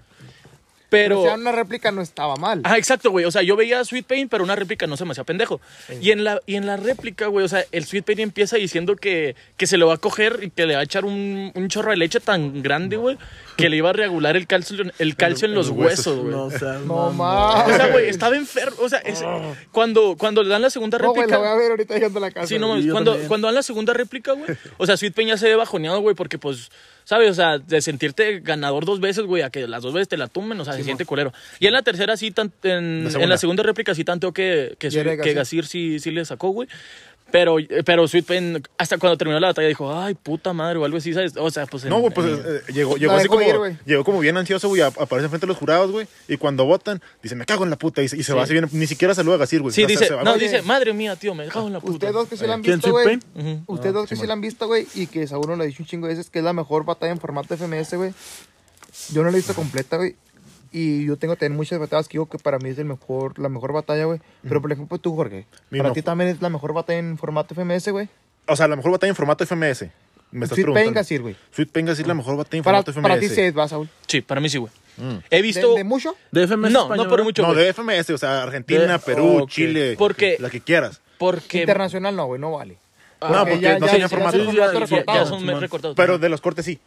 Pero, Pero... o sea, una réplica no estaba mal. Ah, exacto, güey. O sea, yo veía Sweet Pain, pero una réplica no se me hacía pendejo. Y en la, y en la réplica, güey, o sea, el Sweet Pain empieza diciendo que, que se lo va a coger y que le va a echar un, un chorro de leche tan grande, güey, que le iba a regular el calcio, el calcio en, En los los huesos. huesos, güey. No, o sea, No no, mames. O sea, güey, estaba enfermo. O sea, es- cuando, cuando le dan la segunda No, güey, réplica. la voy a ver ahorita llegando a la casa. Sí, no güey. mames. yo Cuando, también. cuando dan la segunda réplica, güey. O sea, Sweet Pain ya se ve bajoneado, güey, porque pues, ¿sabes? O sea, de sentirte ganador dos veces, güey, a que las dos veces te la tumben, o sea, se siente culero. Y en la tercera, sí, tan, en, La en segunda. la segunda réplica, sí, tanto que, que, Ya era que Gasir. Gasir sí, sí le sacó, güey. Pero, pero Sweet Pain, hasta cuando terminó la batalla, dijo, ay, puta madre, o algo así, ¿sabes? O sea, pues. No, en- güey, pues en- eh, llegó, llegó La así dejó como, ir, güey. llegó como bien ansioso, güey, a- aparece frente a los jurados, güey, y cuando votan, dice, me cago en la puta, y se, y se va así bien, ni siquiera saluda a Gasir, güey. Sí, O sea, dice, se va, no, güey. dice, madre mía, tío, me dejaron la puta. Ustedes dos que sí la han ¿Quién, visto, Sweet güey. Pain? Ujú. Ustedes dos que sí la han visto, güey, y que Saúl nos lo ha dicho un chingo de veces, que es la mejor batalla en formato F M S, güey. Yo no la he visto completa, güey. Y yo tengo también muchas batallas que digo que para mí es el mejor, la mejor batalla, güey. Pero por ejemplo, tú, Jorge, Mi para no- ti también es la mejor batalla en formato F M S, güey. O sea, la mejor batalla en formato F M S. Me estás Sweet Pain preguntando. Gasir, güey. Sweet Pain Gasir, la mejor batalla en Para, formato F M S. para ti sí es, va, Saúl. Sí, para mí sí, güey. Mm. He ¿De, visto. de mucho? De F M S No, español, no por ¿verdad? mucho, No, güey. de F M S, o sea, Argentina, De- Perú, ok. Chile, Porque- la que quieras. Porque. Internacional no, güey, no vale. No, porque no tenía formato. es Ya, formato ya- recortado. ya son Simón. recortados. Pero de los cortes sí.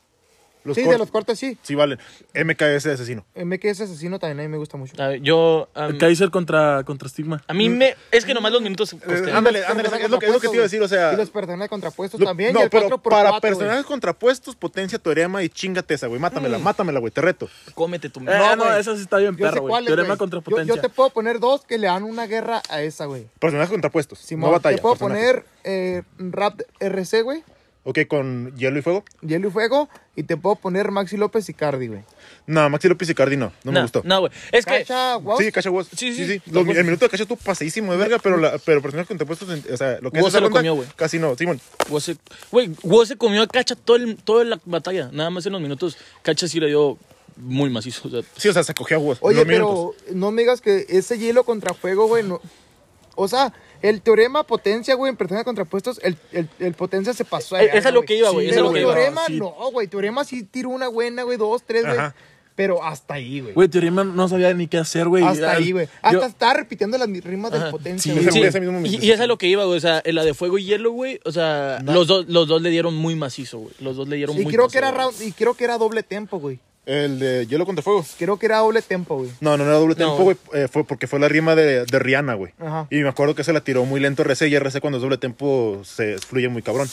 Los Sí, cor- de los cortes sí. Sí, valen. M K S de asesino. M K S asesino también a mí me gusta mucho. A ver, yo. um, Kaiser contra, contra Stigma. a mí me. Es que nomás los minutos. Eh, costean. ándale, ándale, es lo, que, es lo que te iba a decir, o sea. Y los personajes contrapuestos lo- también. no, y el pero cuatro por para cuatro, personajes contrapuestos, potencia, teorema y chingate esa, güey. Mátamela, mátamela, güey, te reto. Cómete tu. Eh, No, no, güey. esa sí está bien Yo sé perra, güey. cuáles, Teorema güey. contra Yo, potencia. yo te puedo poner dos que le dan una guerra a esa, güey. Personajes contrapuestos, Simón, no batalla. te puedo personajes. poner eh, Rap R C, güey. Ok, con hielo y fuego. Hielo y Fuego. Y te puedo poner Maxi López y Cardi, güey. No, Maxi López y Cardi no, no me No, gustó. no, güey. Es que. Cacha, Woz. Sí, Cacha Woz. Sí, Sí, sí. sí. Los- el minuto de Cacha estuvo pasadísimo de verga, pero, la, pero personajes contrapuestos, en- o sea, lo que Woz es se esa lo ronda, comió, güey. casi no. Simón, Woz se- Güey, Woz se comió a Cacha todo el, toda la batalla. Nada más en los minutos. Cacha sí le dio muy macizo. O sea, sí, o sea, se cogió a Woz. Oye, los pero minutos. no me digas que ese hielo contra fuego, güey, no... O sea, el teorema potencia, güey, en personajes contrapuestos, el, el, el potencia se pasó de Eh, verga, es a lo que iba, güey, Sí, es a Pero lo que güey, iba. teorema sí. no, güey. Teorema sí tiró una buena, güey, dos, tres, güey. Ajá. Pero hasta ahí, güey. Güey, Teorema no sabía ni qué hacer, güey. Hasta ahí, güey. Hasta Yo- estaba repitiendo las rimas del Ajá. potencia, Sí, güey. ese- ese mismo me- y, y es a lo que iba, güey. O sea, en la de fuego y hielo, güey. O sea, los, dos, los dos le dieron muy macizo, güey. Los dos le dieron Y muy creo macizo, que era güey. round- y creo que era doble tempo, güey. El de hielo contra fuego. Creo que era doble tempo, güey. No, no era doble No, tempo, güey. eh, fue porque fue la rima de, de Rihanna, güey. Ajá. Y me acuerdo que se la tiró muy lento R C y R C cuando es doble tempo se fluye muy cabrón.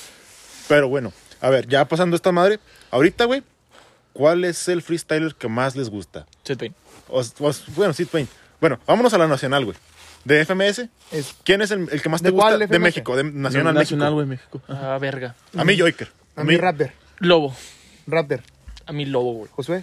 Pero bueno, a ver, ya pasando esta madre. Ahorita, güey, ¿cuál es el freestyler que más les gusta? Sweet Pain. O- o- bueno, Sid Pain. Bueno, vámonos a la nacional, güey. De F M S, Es- ¿quién es el, el que más te ¿De gusta? cuál De F M S? México, de Nacional, Nacional, México. güey, México. Ah, verga. A mí, Joker. A mí, Raptor. Lobo. Raptor. A mí, Lobo, güey. Josué.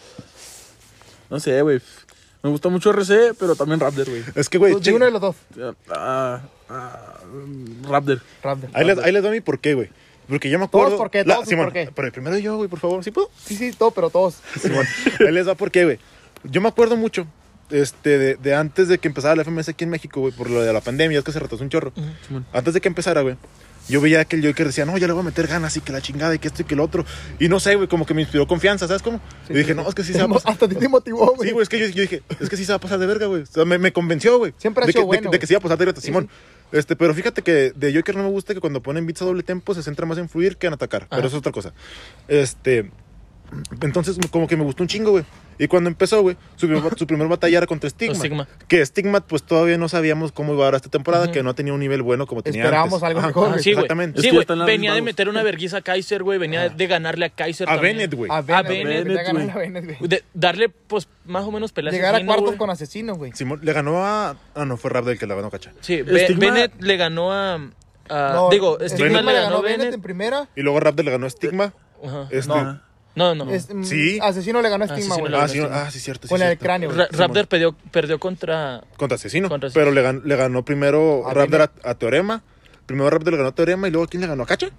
No sé, güey. Me gusta mucho R C, pero también Raptor, güey. Es que, güey, Pues, di ching- uno de los dos. Ah, ah, Raptor. Raptor. ahí, les, ahí les doy mi por qué, güey. Porque yo me acuerdo... Todos por qué, La- todos Simón, por qué. Pero primero yo, güey, por favor, ¿sí puedo? Sí, sí, todo, pero todos. Simón, ahí les va por qué, güey. Yo me acuerdo mucho este, de, de antes de que empezara la F M S aquí en México, güey, por lo de la pandemia, es que se retrasó un chorro. Simón. Antes de que empezara, güey, yo veía que el Joker decía, no, ya le voy a meter ganas y que la chingada y que esto y que lo otro. Y no sé, güey, como que me inspiró confianza, ¿sabes cómo? y dije, no, es que sí se va a pasar. Hasta a ti te motivó, güey. Sí, güey, es que yo, yo dije, es que sí se va a pasar de verga, güey. O sea, me, me convenció, güey. Siempre ha de sido que, bueno, de, de güey. que sí iba a pasar de verga, Sí, Simón. Este, pero fíjate que de Joker no me gusta que cuando ponen beats a doble tempo se centra más en fluir que en atacar. Pero eso es otra cosa. Este, entonces como que me gustó un chingo, güey. Y cuando empezó, güey, su, primer- su primer batalla era contra Stigma. Stigma. Que Stigma, pues todavía no sabíamos cómo iba a dar esta temporada, que no tenía un nivel bueno como tenía Esperábamos antes. algo Ajá. mejor, Ah, güey. sí, güey. Exactamente. Es Sí, que ya güey. están las Venía de mismas, meter una vergüenza a Kaiser, güey. Venía de ganarle a Kaiser A también. Bennett, güey. A A Bennett, Bennett, güey. quería ganar güey. a Bennett, güey. De- darle, pues, más o menos peleas. Llegar a asesino, cuartos güey. con asesino, güey. Simón le ganó a... Ah, no, fue Rap del que le ganó, cacha. Sí, Be- Stigma- Bennett le ganó a... a- No, digo, Stigma Stigma le ganó a Bennett Bennett. en primera. Y luego Rap le ganó a Stigma. Ajá. Este, No. No, no. Es- mm, Sí. Asesino le ganó a Stigma, Asesino güey. le Ah, ganó sí, Stigma. ah, sí, cierto. Sí, Con el cierto. cráneo, güey. Ra- Raptor perdió, perdió contra... Contra Asesino. Contra Asesino. Pero le ganó, le ganó primero A Raptor a, a Teorema. Primero Raptor le ganó a Teorema y luego ¿quién le ganó? ¿A Cacha?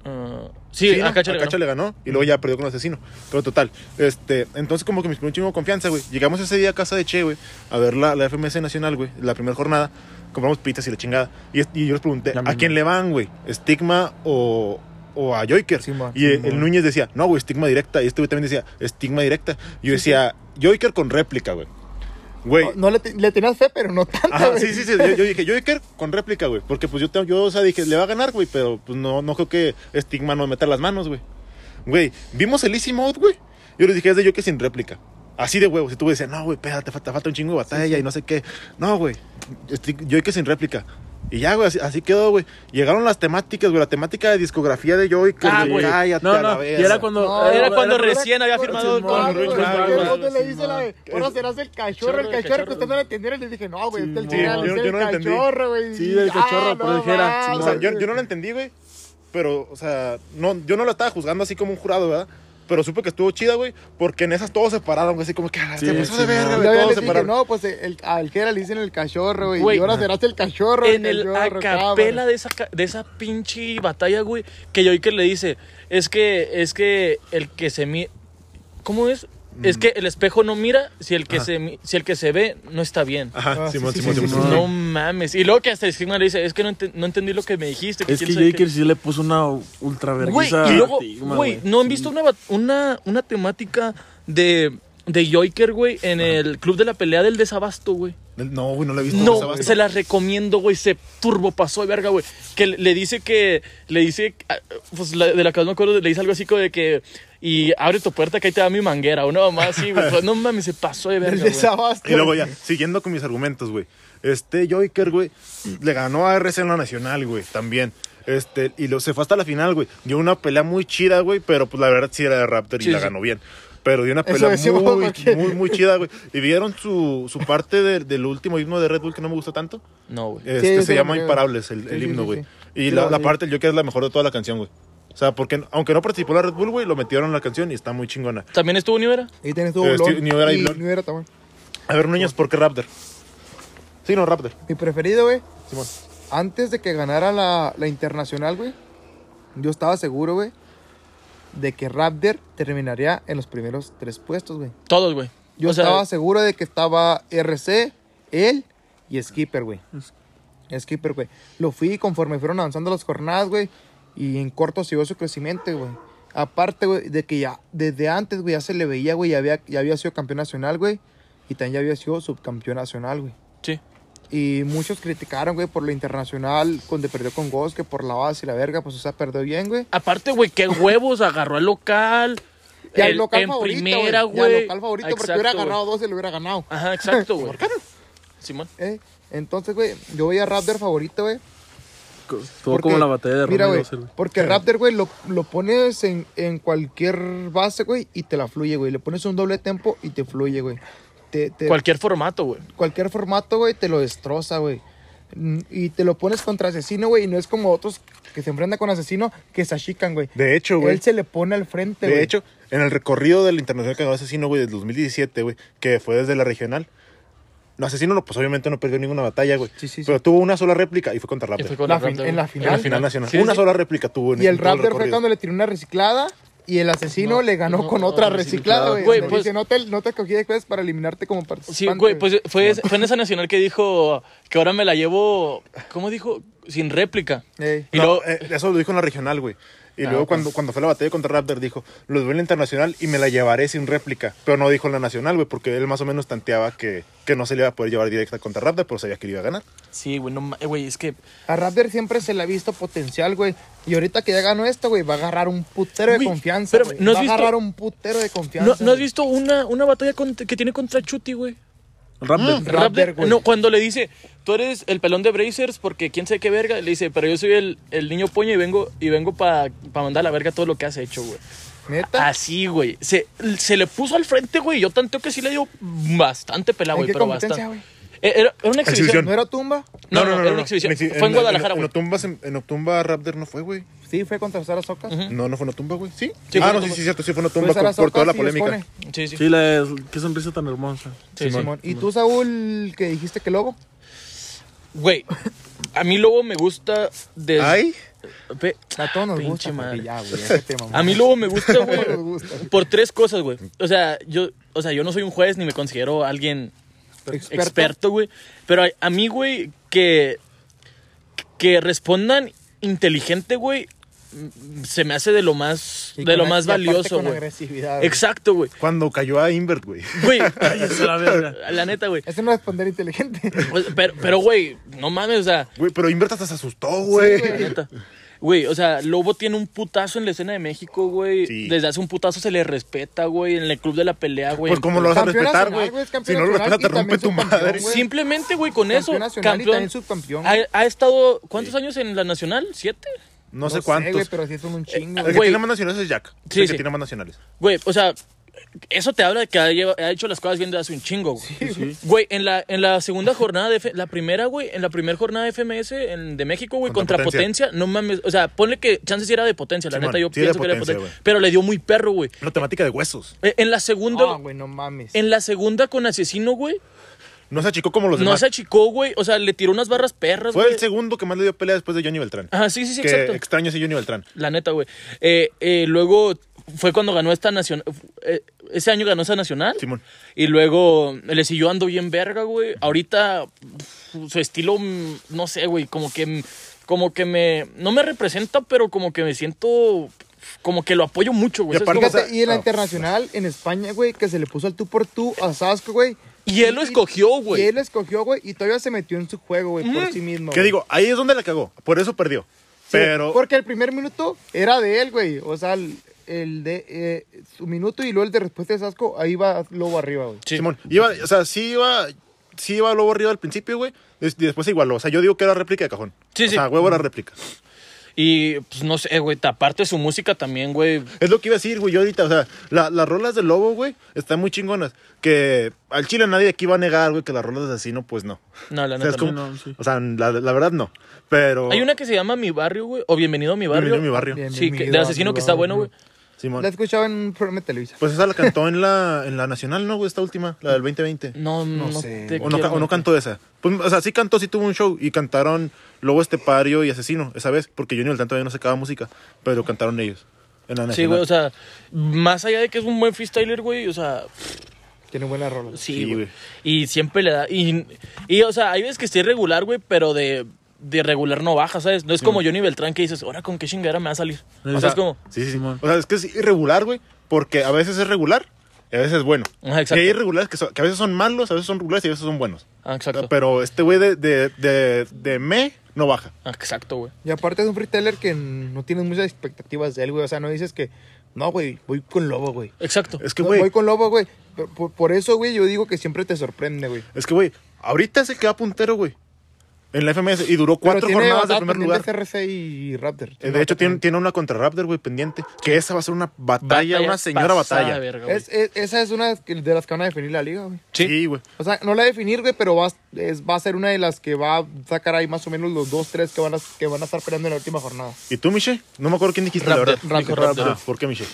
Uh, sí, Sí, ¿no? a Cacha le a Cacha ganó. le ganó y luego ya perdió con el asesino. Pero total, este, entonces como que me inspiró un chingo de confianza, güey. Llegamos ese día a casa de Che, güey, a ver la, la F M S Nacional, güey, la primera jornada. Compramos pizzas y la chingada. Y, y yo les pregunté, La ¿a misma. quién le van, güey? ¿Stigma o, o a Joker? Sí, ma, y sí, el, ma. el Núñez decía, no, güey, Stigma directa. Y este güey también decía, Stigma directa. Y yo decía, Joker con réplica, güey. Güey. No, no le, te- le tenías fe, pero no tanto, Ajá, güey. sí, sí, sí. Yo, yo dije, Joker con réplica, güey. Porque pues yo, te- yo, o sea, dije, le va a ganar, güey. Pero pues no, no creo que Stigma no meta las manos, güey. Güey, vimos el Easy Mode, güey. Yo les dije, es de Joker sin réplica. Así de huevos. Y tú decías, no, güey, espérate, falta, falta un chingo de batalla Sí, sí. y no sé qué. No, güey. Joker sin réplica. Y ya, güey, así, así quedó, güey. Llegaron las temáticas, güey. La temática de discografía de Joker. Ah, de güey. cállate No, a la no, y verga. era cuando... No, Era cuando era- recién había firmado Simón, con Ah, Ruiz güey, Claro, güey, claro, cuando le Simón. dice la de, ahora serás el cachorro, el Chorro, el cachorro, que cachorro. ustedes no lo entendieron. Les dije, no, güey, este es el Sí, chingado, yo- es yo el no lo entendí. cachorro, güey. Sí, del Ah, cachorro, pero no dijera, mames, sí, O sea, yo, güey. yo no lo entendí, güey. Pero, o sea, no, yo no lo estaba juzgando así como un jurado, ¿verdad? Pero supe que estuvo chida, güey. Porque en esas todos se pararon, güey. Así como que, ah, Sí, se pasó sí, de verga, no. Y güey. luego Todos les se dije, pararon. no, pues el, al Jera le dicen el cachorro, güey. Güey. Y ahora serás el cachorro. En el cachorro, acapela cámara. de esa, ca- de esa pinche batalla, güey, que Joker le dice, es que, es que el que se mira, ¿cómo es? Es que el espejo no mira si el que Ajá. se mi- si el que se ve no está bien. Ajá, Ah, Simón, sí, sí, Simón, sí, Simón, sí, Simón. No mames. Y luego que hasta Stigma le dice, es que no, ente- no entendí lo que me dijiste. Es quién que sabe Joker qué". sí le puso una ultra Güey, vergüenza. y luego, Stigma, güey, ¿no han Sí. visto una, bat- una, una temática de, de Joker, güey, en el club de la pelea del desabasto, güey? No, güey, no lo he visto. No, Sebastián. se las recomiendo, güey. Se turbo pasó de verga, güey. Que le, le dice que. Le dice. ah, Pues la- de la que no me acuerdo, le dice algo así como de que. Y abre tu puerta que ahí te da mi manguera. Una mamá así, güey. Pues, no mames, se pasó de El verga, de güey. Sabasco. Y luego ya, siguiendo con mis argumentos, güey. Este Joker, güey, le ganó a R C en la nacional, güey, también. Este, y lo, se fue hasta la final, güey. Dio una pelea muy chida, güey, pero pues la verdad sí era de Raptor y Sí, la sí. ganó bien. Pero dio una Eso pelea decimos muy, porque- muy, muy chida, güey. ¿Y vieron su, su parte de- del último himno de Red Bull que no me gustó tanto? No, güey. Este, yo se sí lo llama miré, Imparables, el, Sí, el sí, himno, sí, güey. sí. Y Sí, la, lo la vi. parte del Joker es la mejor de toda la canción, güey. O sea, porque aunque no participó la Red Bull, güey, lo metieron en la canción y está muy chingona. ¿También estuvo Nivera? Ahí tienes tu Eh, blog. Steve- New Era y y Blog. New Era también. A ver, Núñez, ¿por qué Raptor? Sí, no, Raptor. Mi preferido, güey. Simón. Antes de que ganara la, la internacional, güey, yo estaba seguro, güey, de que Raptor terminaría en los primeros tres puestos, güey. Todos, güey. Yo O sea, estaba seguro de que estaba R C, él y Skipper, güey. Skipper, güey. Lo fui conforme fueron avanzando las jornadas, güey. Y en corto siguió su crecimiento, güey. Aparte, güey, de que ya desde antes, güey, ya se le veía, güey, ya había, ya había sido campeón nacional, güey. Y también ya había sido subcampeón nacional, güey. Sí. Y muchos criticaron, güey, por lo internacional, cuando perdió con Ghost, que por la base y la verga, pues, o sea, perdió bien, güey. Aparte, güey, qué huevos, agarró al local. Y al el- local en favorito, primera, güey. Y al güey. local favorito, porque Exacto, hubiera güey. agarrado dos y lo hubiera ganado. Ajá, exacto, güey. Simón. ¿Eh? Entonces, güey, yo voy a Raptor favorito, güey. Estuvo Porque, como la batalla de mira, Romero güey, Dawson, güey. porque Raptor, güey, lo, lo pones en, en cualquier base, güey, y te la fluye, güey. Le pones un doble tempo y te fluye, güey. Te, te- Cualquier formato, güey. cualquier formato, güey, te lo destroza, güey. Mm, Y te lo pones contra Asesino, güey, y no es como otros que se enfrentan con Asesino que se achican, güey. De hecho, güey. Él se le pone al frente, De güey. hecho, en el recorrido del Internacional que ganó Asesino, güey, del dos mil diecisiete, güey, que fue desde la regional, no, Asesino, no, pues obviamente no perdió ninguna batalla, güey. Sí, sí, sí. Pero tuvo una sola réplica y fue contra Y Raptor. fue con La el fin- Raptor, en la güey. final. En la final nacional. Sí, una sí. sola réplica tuvo en Y el en todo Raptor fue recorrido. cuando le tiró una reciclada y el Asesino No, le ganó no, con no, otra no, reciclada, güey. Güey, Donde pues- dice, no te, no te cogí después para eliminarte como participante. Sí, güey, pues fue, fue en esa nacional que dijo que ahora me la llevo, ¿cómo dijo? Sin réplica. Ey. Y No, luego, eh, eso lo dijo en la regional, güey. Y Ah, luego ok. cuando, cuando fue la batalla contra Raptor dijo, los veo en la internacional y me la llevaré sin réplica. Pero no dijo en la nacional, güey, porque él más o menos tanteaba que, que no se le iba a poder llevar directa contra Raptor, pero sabía que le iba a ganar. sí, güey, no ma- eh, güey, es que, A Raptor siempre se le ha visto potencial, güey. Y ahorita que ya ganó esto, güey, va a agarrar un putero de Güey, confianza, espérame, güey. ¿no has va a visto- agarrar un putero de confianza. ¿no, ¿no has güey. visto una, una batalla con- que tiene contra Chuti, güey? El Raptor. Mm. Raptor, güey. No, cuando le dice, tú eres el pelón de Brazers porque quién sabe qué verga, le dice, pero yo soy el, el niño poño y vengo y vengo para pa mandar a la verga todo lo que has hecho, güey. ¿Neta? Así, güey. Se, se le puso al frente, güey. Yo tanteo que sí le dio bastante pela, ¿En güey, qué pero competencia, bastante. güey? Eh, Era, era una exhibición. Exhibición. ¿No era tumba? No, no, era una exhibición. En exhi- Fue en Guadalajara, En, güey. Otumba, en, en Otumba Raptor no fue, güey. Sí, fue contra Sara Socas. Ujú. No, no fue en Otumba, güey. ¿Sí? Sí, ah, fue no, en sí, Otumba. sí, cierto. Sí, fue en Fue Otumba Sara por, por toda la Socas y polémica. Escone. Sí, sí. Sí, la, qué sonrisa tan hermosa. Sí, sí. Simón. ¿Y tú, Saúl, que dijiste que lobo? Güey, A mí Lobo me gusta de... Ay, Ve- A todos nos Pinche gusta, madre. papi, ya, güey, ya te mamó. A mí Lobo me gusta, A todos nos güey, gusta. por tres cosas, güey. O sea, yo, o sea, yo no soy un juez ni me considero alguien ¿Experto? experto, güey. Pero a, a mí, güey, que, que respondan inteligente, güey, mm, se me hace de lo más, Y de con lo a- más y aparte valioso, con güey. agresividad, güey. Exacto, güey. cuando cayó a Invert, güey. Güey, Cállese la verga. la neta, güey. Eso no es responder inteligente. Pues, Pero, pero, güey, no mames, o sea, Güey, pero Invert hasta se asustó, güey. la neta. Güey, o sea, Lobo tiene un putazo en la escena de México, güey. Sí. Desde hace un putazo se le respeta, güey. En el club de la pelea, güey. Pues cómo lo vas a Campeón respetar, nacional, güey. güey, es Si campeón no lo nacional respetas, te y rompe tu también subcampeón, madre. güey. Simplemente, güey, con eso. Campeón nacional y Campeón. también subcampeón. Ha, ha estado, ¿cuántos años en la nacional? ¿Siete? No sé güey, cuántos. pero sí son un chingo. El güey. que Güey. tiene más nacionales es Jack. Sí, el sí. que tiene más nacionales. Güey, o sea, eso te habla de que ha, lleva- ha hecho las cosas bien desde hace un chingo, güey. Güey, en la, en la segunda jornada de... F- la primera, güey, en la primera jornada de F M S en- de México, güey, Contra contra, Potencia. potencia. no mames. O sea, ponle que chances sí era de potencia, la Simón, neta, yo sí era de pienso que era de Potencia, potencia. güey. Pero le dio muy perro, güey. Una temática de huesos. Eh, En la segunda... Ah, güey, no mames. En la segunda con Asesino, güey, No se achicó como los no demás. se achicó, güey. O sea, le tiró unas barras perras, Fue güey. el segundo que más le dio pelea después de Johnny Beltrán. Ajá, sí, sí, sí, que exacto. extraño ese Johnny Beltrán. La neta, güey. Eh, eh, luego fue cuando ganó esta nacional. eh, ese año ganó esa nacional. Simón. Y luego le siguió ando bien verga, güey. Ahorita pf, su estilo, mm, no sé, güey, como que, como que me, no me representa, pero como que me siento, como que lo apoyo mucho, güey. Y ¿Sabes aparte, cómo? o sea, Fíjate, y en la ah. internacional, en España, güey, que se le puso al tú por tú a Sasco, güey. Y él lo escogió, Y güey. él lo escogió, güey, y todavía se metió en su juego, güey, por sí mismo. ¿Qué güey. digo? Ahí es donde la cagó. Por eso perdió. Sí, Pero... Porque el primer minuto era de él, güey. O sea, el, el de eh, su minuto y luego el de respuesta de Sasco, ahí va Lobo arriba, güey. Sí. Simón, iba, o sea, sí iba, sí iba Lobo arriba al principio, güey. des- Y después se igualó. O sea, yo digo que era réplica de cajón. Sí, o sí. sea, huevo era réplica. Y, pues, no sé, güey, aparte su música también, güey. Es lo que iba a decir, güey, yo ahorita. O sea, la- las rolas de Lobo, güey, están muy chingonas. Que al chile nadie aquí va a negar, güey, que las rolas de Asesino, pues no. No, la O sea, neta, es como- no. no, sí. O sea, la, la verdad no. Pero... Hay una que se llama Mi Barrio, güey, o Bienvenido a mi Barrio. Bienvenido a mi barrio. Bien. Sí, que, Bienvenido de a Asesino mi que está barrio. bueno, güey. Simón. La escuchaba en un programa de Televisa. Pues esa la cantó en la, en la Nacional, ¿no, güey? Esta última, la del veinte veinte. No, no, No sé. te O no, ca- quiero o no mentir. cantó esa. Pues, o sea, sí cantó, sí tuvo un show. Y cantaron Lobo Estepario y Asesino esa vez. Porque Johnny Beltrán todavía no sacaba música. Pero cantaron ellos. En la Sí, Nacional. güey, o sea, más allá de que es un buen freestyler, güey, o sea, Tiene buena rola. sí, Sí, güey. güey. Y siempre le da. Y, y, o sea, hay veces que esté irregular, güey, pero de, de regular no baja, ¿sabes? No es como Johnny Beltrán que dices, ahora con qué chingadera me va a salir. O sea, O sea, es como. Sí, sí, sí. Simón. O sea, es que es irregular, güey. Porque a veces es regular y a veces es bueno. Ajá, exacto. Y hay irregulares que, son- que a veces son malos, a veces son regulares y a veces son buenos. Ah, exacto. Pero este güey de, de, de, de me no baja. Ah, exacto, güey. Y aparte es un freestyler que no tienes muchas expectativas de él, güey. O sea, no dices que, no, güey, voy con Lobo, güey. Exacto. Es que, No, güey, voy con Lobo, güey. Por, por- por eso, güey, yo digo que siempre te sorprende, güey. es que, güey, ahorita es el que va puntero, güey. En la F M S y duró Pero cuatro tiene jornadas de batalla primer pendiente lugar. C R C y Raptor. Eh, De hecho, tiene, tiene una contra Raptor, güey, pendiente. Que esa va a ser una batalla, una señora pasada batalla. de verga, güey. Es, es- esa es una de las que van a definir la liga, güey. Sí. Sí, güey. O sea, no la va a definir, güey, pero va, a- es, va a ser una de las que va a sacar ahí más o menos los dos, tres que van a, que van a estar peleando en la última jornada. ¿Y tú, Miche? No me acuerdo quién dijiste, la Raptor. verdad. Dijo Raptor. Raptor. Ah, ¿por qué, Miche?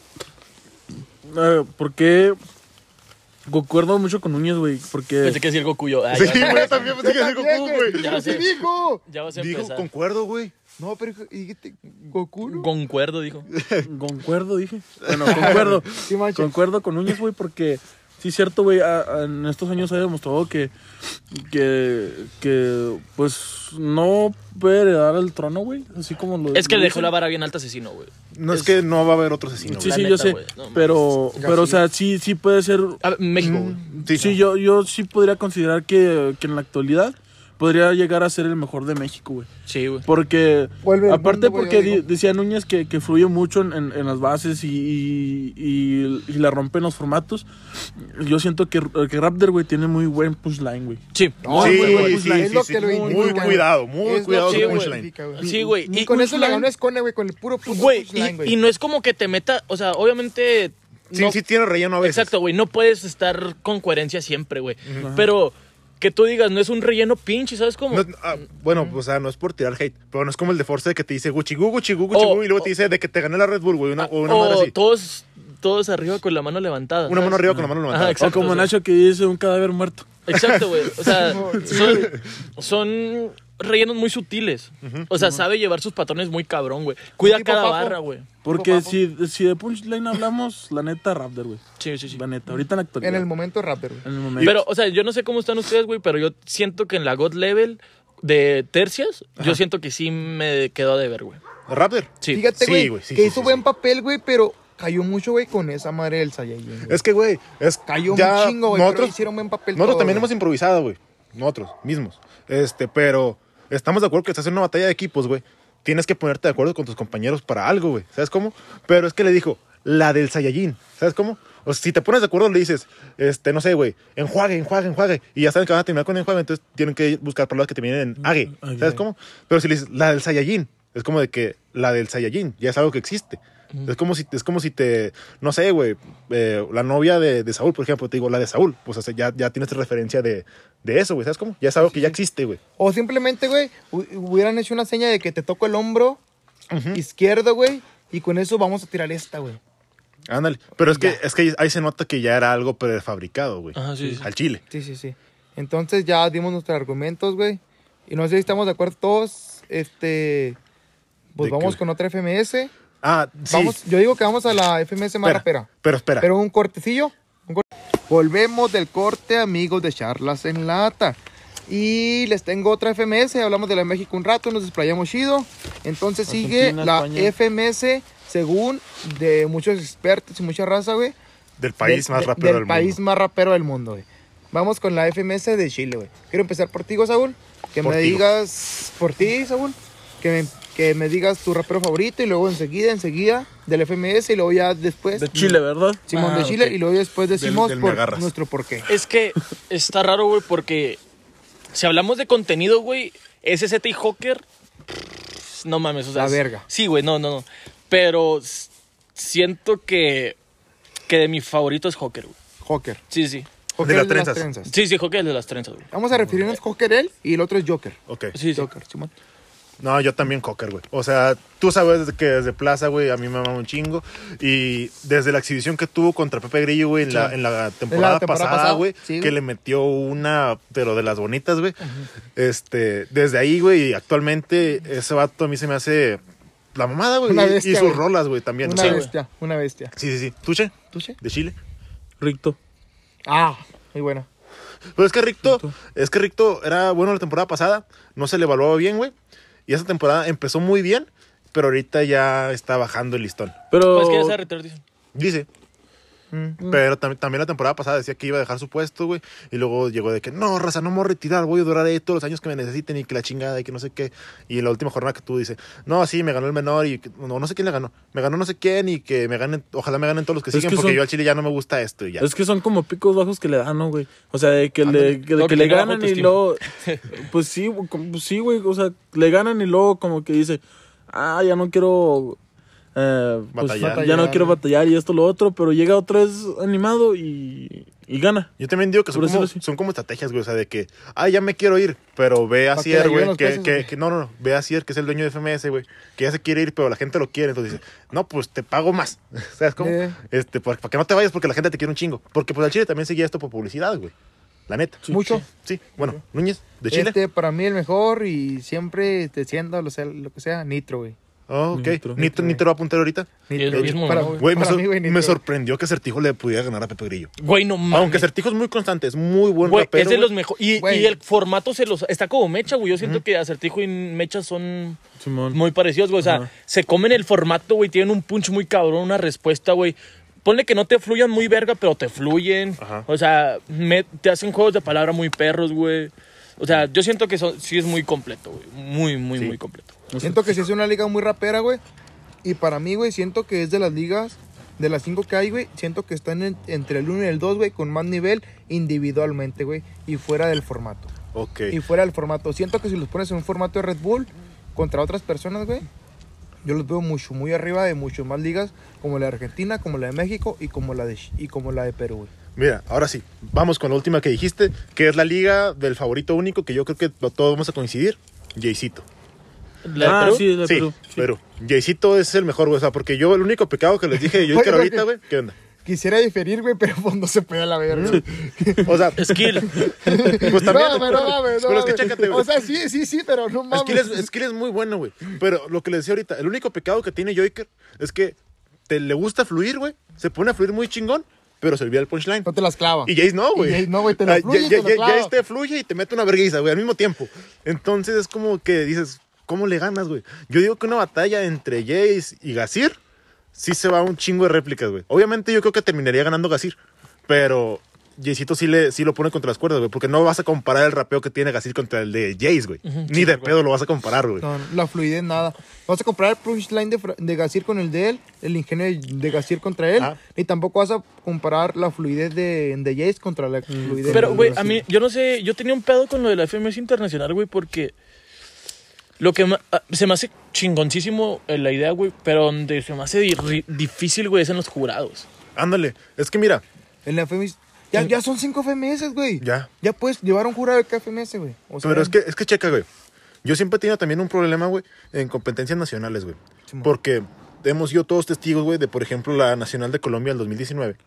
Eh, porque concuerdo mucho con Núñez, güey. Porque Pensé que decía el Goku yo. Ah, Sí, ya, güey, vas a- también pensé que Yo decía también, Goku, güey. Ya ¿Qué sé. dijo? ya vas a Dijo, empezar. concuerdo, güey. No, pero dijiste Goku, ¿no? Concuerdo, dijo. concuerdo, dije. Bueno, concuerdo. Sí, manches. Concuerdo con Núñez, güey, porque sí es cierto, güey, a- a- en estos años ha demostrado que, que, que, pues, no puede heredar el trono, güey, así como lo Es que lo dejó dicen. la vara bien alta asesino, güey. No es que no va a haber otro asesino, Sí, güey. sí, La yo neta, sé, güey, no mames. pero, Ya pero, o sí. sea, sí, sí puede ser, A ver, México, güey. Mm, sí, sí, yo, yo sí podría considerar que, que en la actualidad podría llegar a ser el mejor de México, güey. Sí, güey. Porque, Vuelve al aparte mundo, güey, porque yo di- digo. decía Núñez que, que fluye mucho en, en- en las bases y, y, y- y la rompe en los formatos. Yo siento que, que Raptor, güey, tiene muy buen punchline, güey. Sí. No, Sí, güey, güey, sí, es sí, lo sí. que lo Muy indica, cuidado, güey. muy Es lo cuidado que con lo punchline. indica, güey. Sí, güey. Y Y con eso le punchline- ganó Escone, güey, con el puro puto Güey, punchline, y, güey. y no es como que te meta, o sea, obviamente... Sí, no- sí tiene relleno a veces. Exacto, güey, no puedes estar con coherencia siempre, güey. Pero que tú digas, no es un relleno pinche, ¿sabes cómo? No, ah, bueno, o sea, no es por tirar hate, pero no es como el de Force que te dice Gucci Gu, Gucci Gu, Gucci O- Gu, y luego o- te dice de que te gané la Red Bull, güey, una, o una o madre así. todos, todos arriba con la mano levantada. Una ¿sabes? mano arriba con la mano levantada. Ajá, O exacto. como o sea. Nacho que dice un cadáver muerto. Exacto, güey. O sea, son, son rellenos muy sutiles. Ujú. O sea, sabe llevar sus patrones muy cabrón, güey. Cuida tipo cada papo. barra, güey. Porque Papo. si, si de punchline hablamos, la neta, Raptor, güey. Sí, sí, sí. La neta, ahorita en la actualidad. En el momento Raptor, güey. En el momento. Pero, o sea, yo no sé cómo están ustedes, güey, pero yo siento que en la God Level de tercias, yo siento que sí me quedó de ver, güey. Raptor. Sí. Fíjate, Sí, güey, güey, sí, que sí, hizo sí, buen sí. papel, güey, pero cayó mucho, güey, con esa madre del Saiyajin, güey. Es que, güey, es Cayó ya un chingo, güey, pero nosotros, hicieron buen papel nosotros todos, también güey. hemos improvisado, güey. Nosotros mismos. Este, pero estamos de acuerdo que estás en una batalla de equipos, güey. Tienes que ponerte de acuerdo con tus compañeros para algo, güey. ¿Sabes cómo? Pero es que le dijo, la del Saiyajin. ¿Sabes cómo? O sea, si te pones de acuerdo, le dices, este, no sé, güey, enjuague, enjuague, enjuague. Y ya saben que van a terminar con enjuague, entonces tienen que buscar palabras que terminen en ague. Ague. ¿Sabes cómo? Pero si le dices, la del Saiyajin, es como de que la del Saiyajin ya es algo que existe. Es como si, es como si te, no sé, güey, eh, la novia de, de Saúl, por ejemplo, te digo, la de Saúl, pues o sea, ya, ya tienes referencia de, de eso, güey, ¿sabes cómo? Ya es algo que ya existe, güey. O simplemente, güey, hu- hubieran hecho una seña de que te toco el hombro izquierdo, güey, y con eso vamos a tirar esta, güey. Ándale. Pero es que, es que ahí se nota que ya era algo prefabricado, güey. Ajá, sí, sí. Al chile. Sí, sí, sí. Entonces ya dimos nuestros argumentos, güey. Y no sé si estamos de acuerdo todos. Este. Pues ¿De vamos qué? con otra F M S. Ah, sí. Vamos, yo digo que vamos a la F M S más espera, rapera. pero espera. Pero un cortecillo. un cor- Volvemos del corte, amigos de Charlas en Lata. Y les tengo otra F M S. Hablamos de la de México un rato, nos desplayamos chido. Entonces sigue Argentina, la España. F M S, según de muchos expertos y mucha raza, güey. del país del- más de- rapero del del país mundo. más rapero del mundo, güey. Vamos con la F M S de Chile, güey. Quiero empezar por ti, güey, Saúl. Que Por me ti. digas, por ti, Saúl, que me, que me digas tu rapero favorito y luego enseguida, enseguida del F M S y luego ya después De Chile, ¿verdad? Simón Ah, de Chile ok. y luego ya después decimos del me por agarras. nuestro porqué. Es que está raro, güey, porque si hablamos de contenido, güey, S Z y Joker, no mames, o sea. La es- verga. Sí, güey, no, no, no. Pero s- siento que, que de mi favorito es Joker, güey. Joker. Sí, sí. Joker las el de las trenzas. trenzas. Sí, sí, Joker es de las trenzas, güey. Vamos a referirnos a Joker él y el otro es Joker. Ok. Sí, sí. Joker, Simón. No, yo también Cocker, güey. O sea, tú sabes que desde Plaza, güey, a mí me mama un chingo. Y desde la exhibición que tuvo contra Pepe Grillo, güey, en, la, en la temporada, temporada pasada, pasada, güey, sí, que güey. le metió una, pero de las bonitas, güey. Este, desde ahí, güey, y actualmente ese vato a mí se me hace la mamada, güey. Una Y, y bestia, sus güey. rolas, güey, también. Una Sí, güey. bestia, una bestia. Sí, sí, sí. ¿Tuche? ¿Tú, che? ¿De Chile? Ricto. Ah, muy buena. Pero es que Ricto, es que Ricto era bueno la temporada pasada, no se le evaluaba bien, güey. Y esa temporada empezó muy bien, pero ahorita ya está bajando el listón. Pero. Pues que ya se retiró, dicen. Dice. Mm. Pero tam- también la temporada pasada decía que iba a dejar su puesto, güey. Y luego llegó de que, no, raza, no me voy a retirar, voy a durar ahí todos los años que me necesiten y que la chingada y que no sé qué. Y en la última jornada que tú dices, no, sí, me ganó el menor y que- no, no sé quién le ganó. Me ganó no sé quién y que me ganen, ojalá me ganen todos los que Es siguen que porque son- yo al Chile ya no me gusta esto y ya. Es que son como picos bajos que le dan, ¿no, güey? O sea, de que, le, que, de Lo que que le tiene baja ganan y autoestima. luego... Pues sí, güey, como- pues sí, güey. O sea, le ganan y luego como que dice, ah, ya no quiero... eh, pues, Batallar. ya no Batallar. quiero batallar y esto, lo otro. Pero llega otra vez animado y, y gana. Yo también digo que son Por como, decirlo así. son como estrategias, güey. O sea, de que, ay, ya me quiero ir, pero ve a Pa' que Cier, le ayuden güey. los Que, pesos, que, güey. que- no, no, no. Ve a Cier, que es el dueño de F M S, güey. Que ya se quiere ir, pero la gente lo quiere. Entonces dice, no, pues te pago más. ¿Sabes cómo? Eh. Este, para, para que no te vayas porque la gente te quiere un chingo. Porque pues al Chile también seguía esto por publicidad, güey. La neta. Mucho. Sí, bueno, Núñez, de Chile. Este, para mí el mejor y siempre te siendo lo, sea, lo que sea, Nitro, güey. Oh, ok. Nitro. Nitro, Nitro va a apuntar ahorita. Y es lo mismo, para, ¿no? Güey, me, para sor- mí, güey, me Nitro. sorprendió que Certijo le pudiera ganar a Pepe Grillo. Güey, no mames. Aunque Certijo es muy constante, es muy buen Güey, rapero. es de güey. los mejores. Y, Güey. y el formato se los. Está como Mecha, güey. Yo siento que Acertijo y Mecha son Simón. muy parecidos, güey. O sea, Ajá. se comen el formato, güey. Tienen un punch muy cabrón, una respuesta, güey. Ponle que no te fluyan muy verga, pero te fluyen. Ajá. O sea, me- te hacen juegos de palabra muy perros, güey. O sea, yo siento que son- sí es muy completo, güey. Muy, muy, Sí. muy completo. Siento que sí es una liga muy rapera, güey. Y para mí, güey, siento que es de las ligas, de las cinco que hay, güey, siento que están en- entre el uno y el dos, güey, con más nivel individualmente, güey, y fuera del formato. Ok. Y fuera del formato. Siento que si los pones en un formato de Red Bull contra otras personas, güey, yo los veo mucho, muy arriba de muchas más ligas, como la de Argentina, como la de México y como la de, Ch- y como la de Perú, güey. Mira, ahora sí, vamos con la última que dijiste, que es la liga del favorito único, que yo creo que todos vamos a coincidir, Jaycito. ¿La de Ah, Perú? sí, de Sí, Perú. Sí. Perú. Jaycito es el mejor, güey, o sea, porque yo el único pecado que les dije yo Oye, que güey, ahorita, güey, ¿qué onda? quisiera diferir, güey, pero pues no se puede a la verga. O sea, Skill. pues también. No, pero no mames, no Pero es que mames. chécate, güey. O sea, sí, sí, sí, pero no mames. Skill es, Skill es muy bueno, güey. Pero lo que le decía ahorita, el único pecado que tiene Joker es que te le gusta fluir, güey. Se pone a fluir muy chingón, pero se olvida el punchline. No te las clava. Y Jace no, güey. Y Jace no, güey, te lo Ah, fluye y Ya- te lo ya- clava. Jace te fluye y te mete una vergüenza, güey, al mismo tiempo. Entonces es como que dices, ¿cómo le ganas, güey? Yo digo que una batalla entre Jace y Gazir sí se va a un chingo de réplicas, güey. Obviamente yo creo que terminaría ganando Gazir, pero Jaycito sí, le, sí lo pone contra las cuerdas, güey, porque no vas a comparar el rapeo que tiene Gazir contra el de Jace, güey. Ni de pedo lo vas a comparar, güey. No, la fluidez nada. Vas a comparar el punchline de, Fra- de Gazir con el de él, el ingenio de- de Gazir contra él, Ah. y tampoco vas a comparar la fluidez de, de Jace contra la fluidez Pero, de güey, a Gazir. mí, yo no sé, yo tenía un pedo con lo de la F M S Internacional, güey, porque lo que ma- ah, se me hace chingoncísimo eh, la idea, güey, pero donde se me hace di- ri- difícil, güey, es en los jurados. Ándale, es que mira, En la F M S, ya, ya son cinco F M S, güey. Ya. Ya puedes llevar un jurado de cada F M S, güey. O sea, pero es que, es que checa, güey. Yo siempre he tenido también un problema, güey, en competencias nacionales, güey. Simón. Porque hemos sido todos testigos, güey, de, por ejemplo, la Nacional de Colombia del dos mil diecinueve.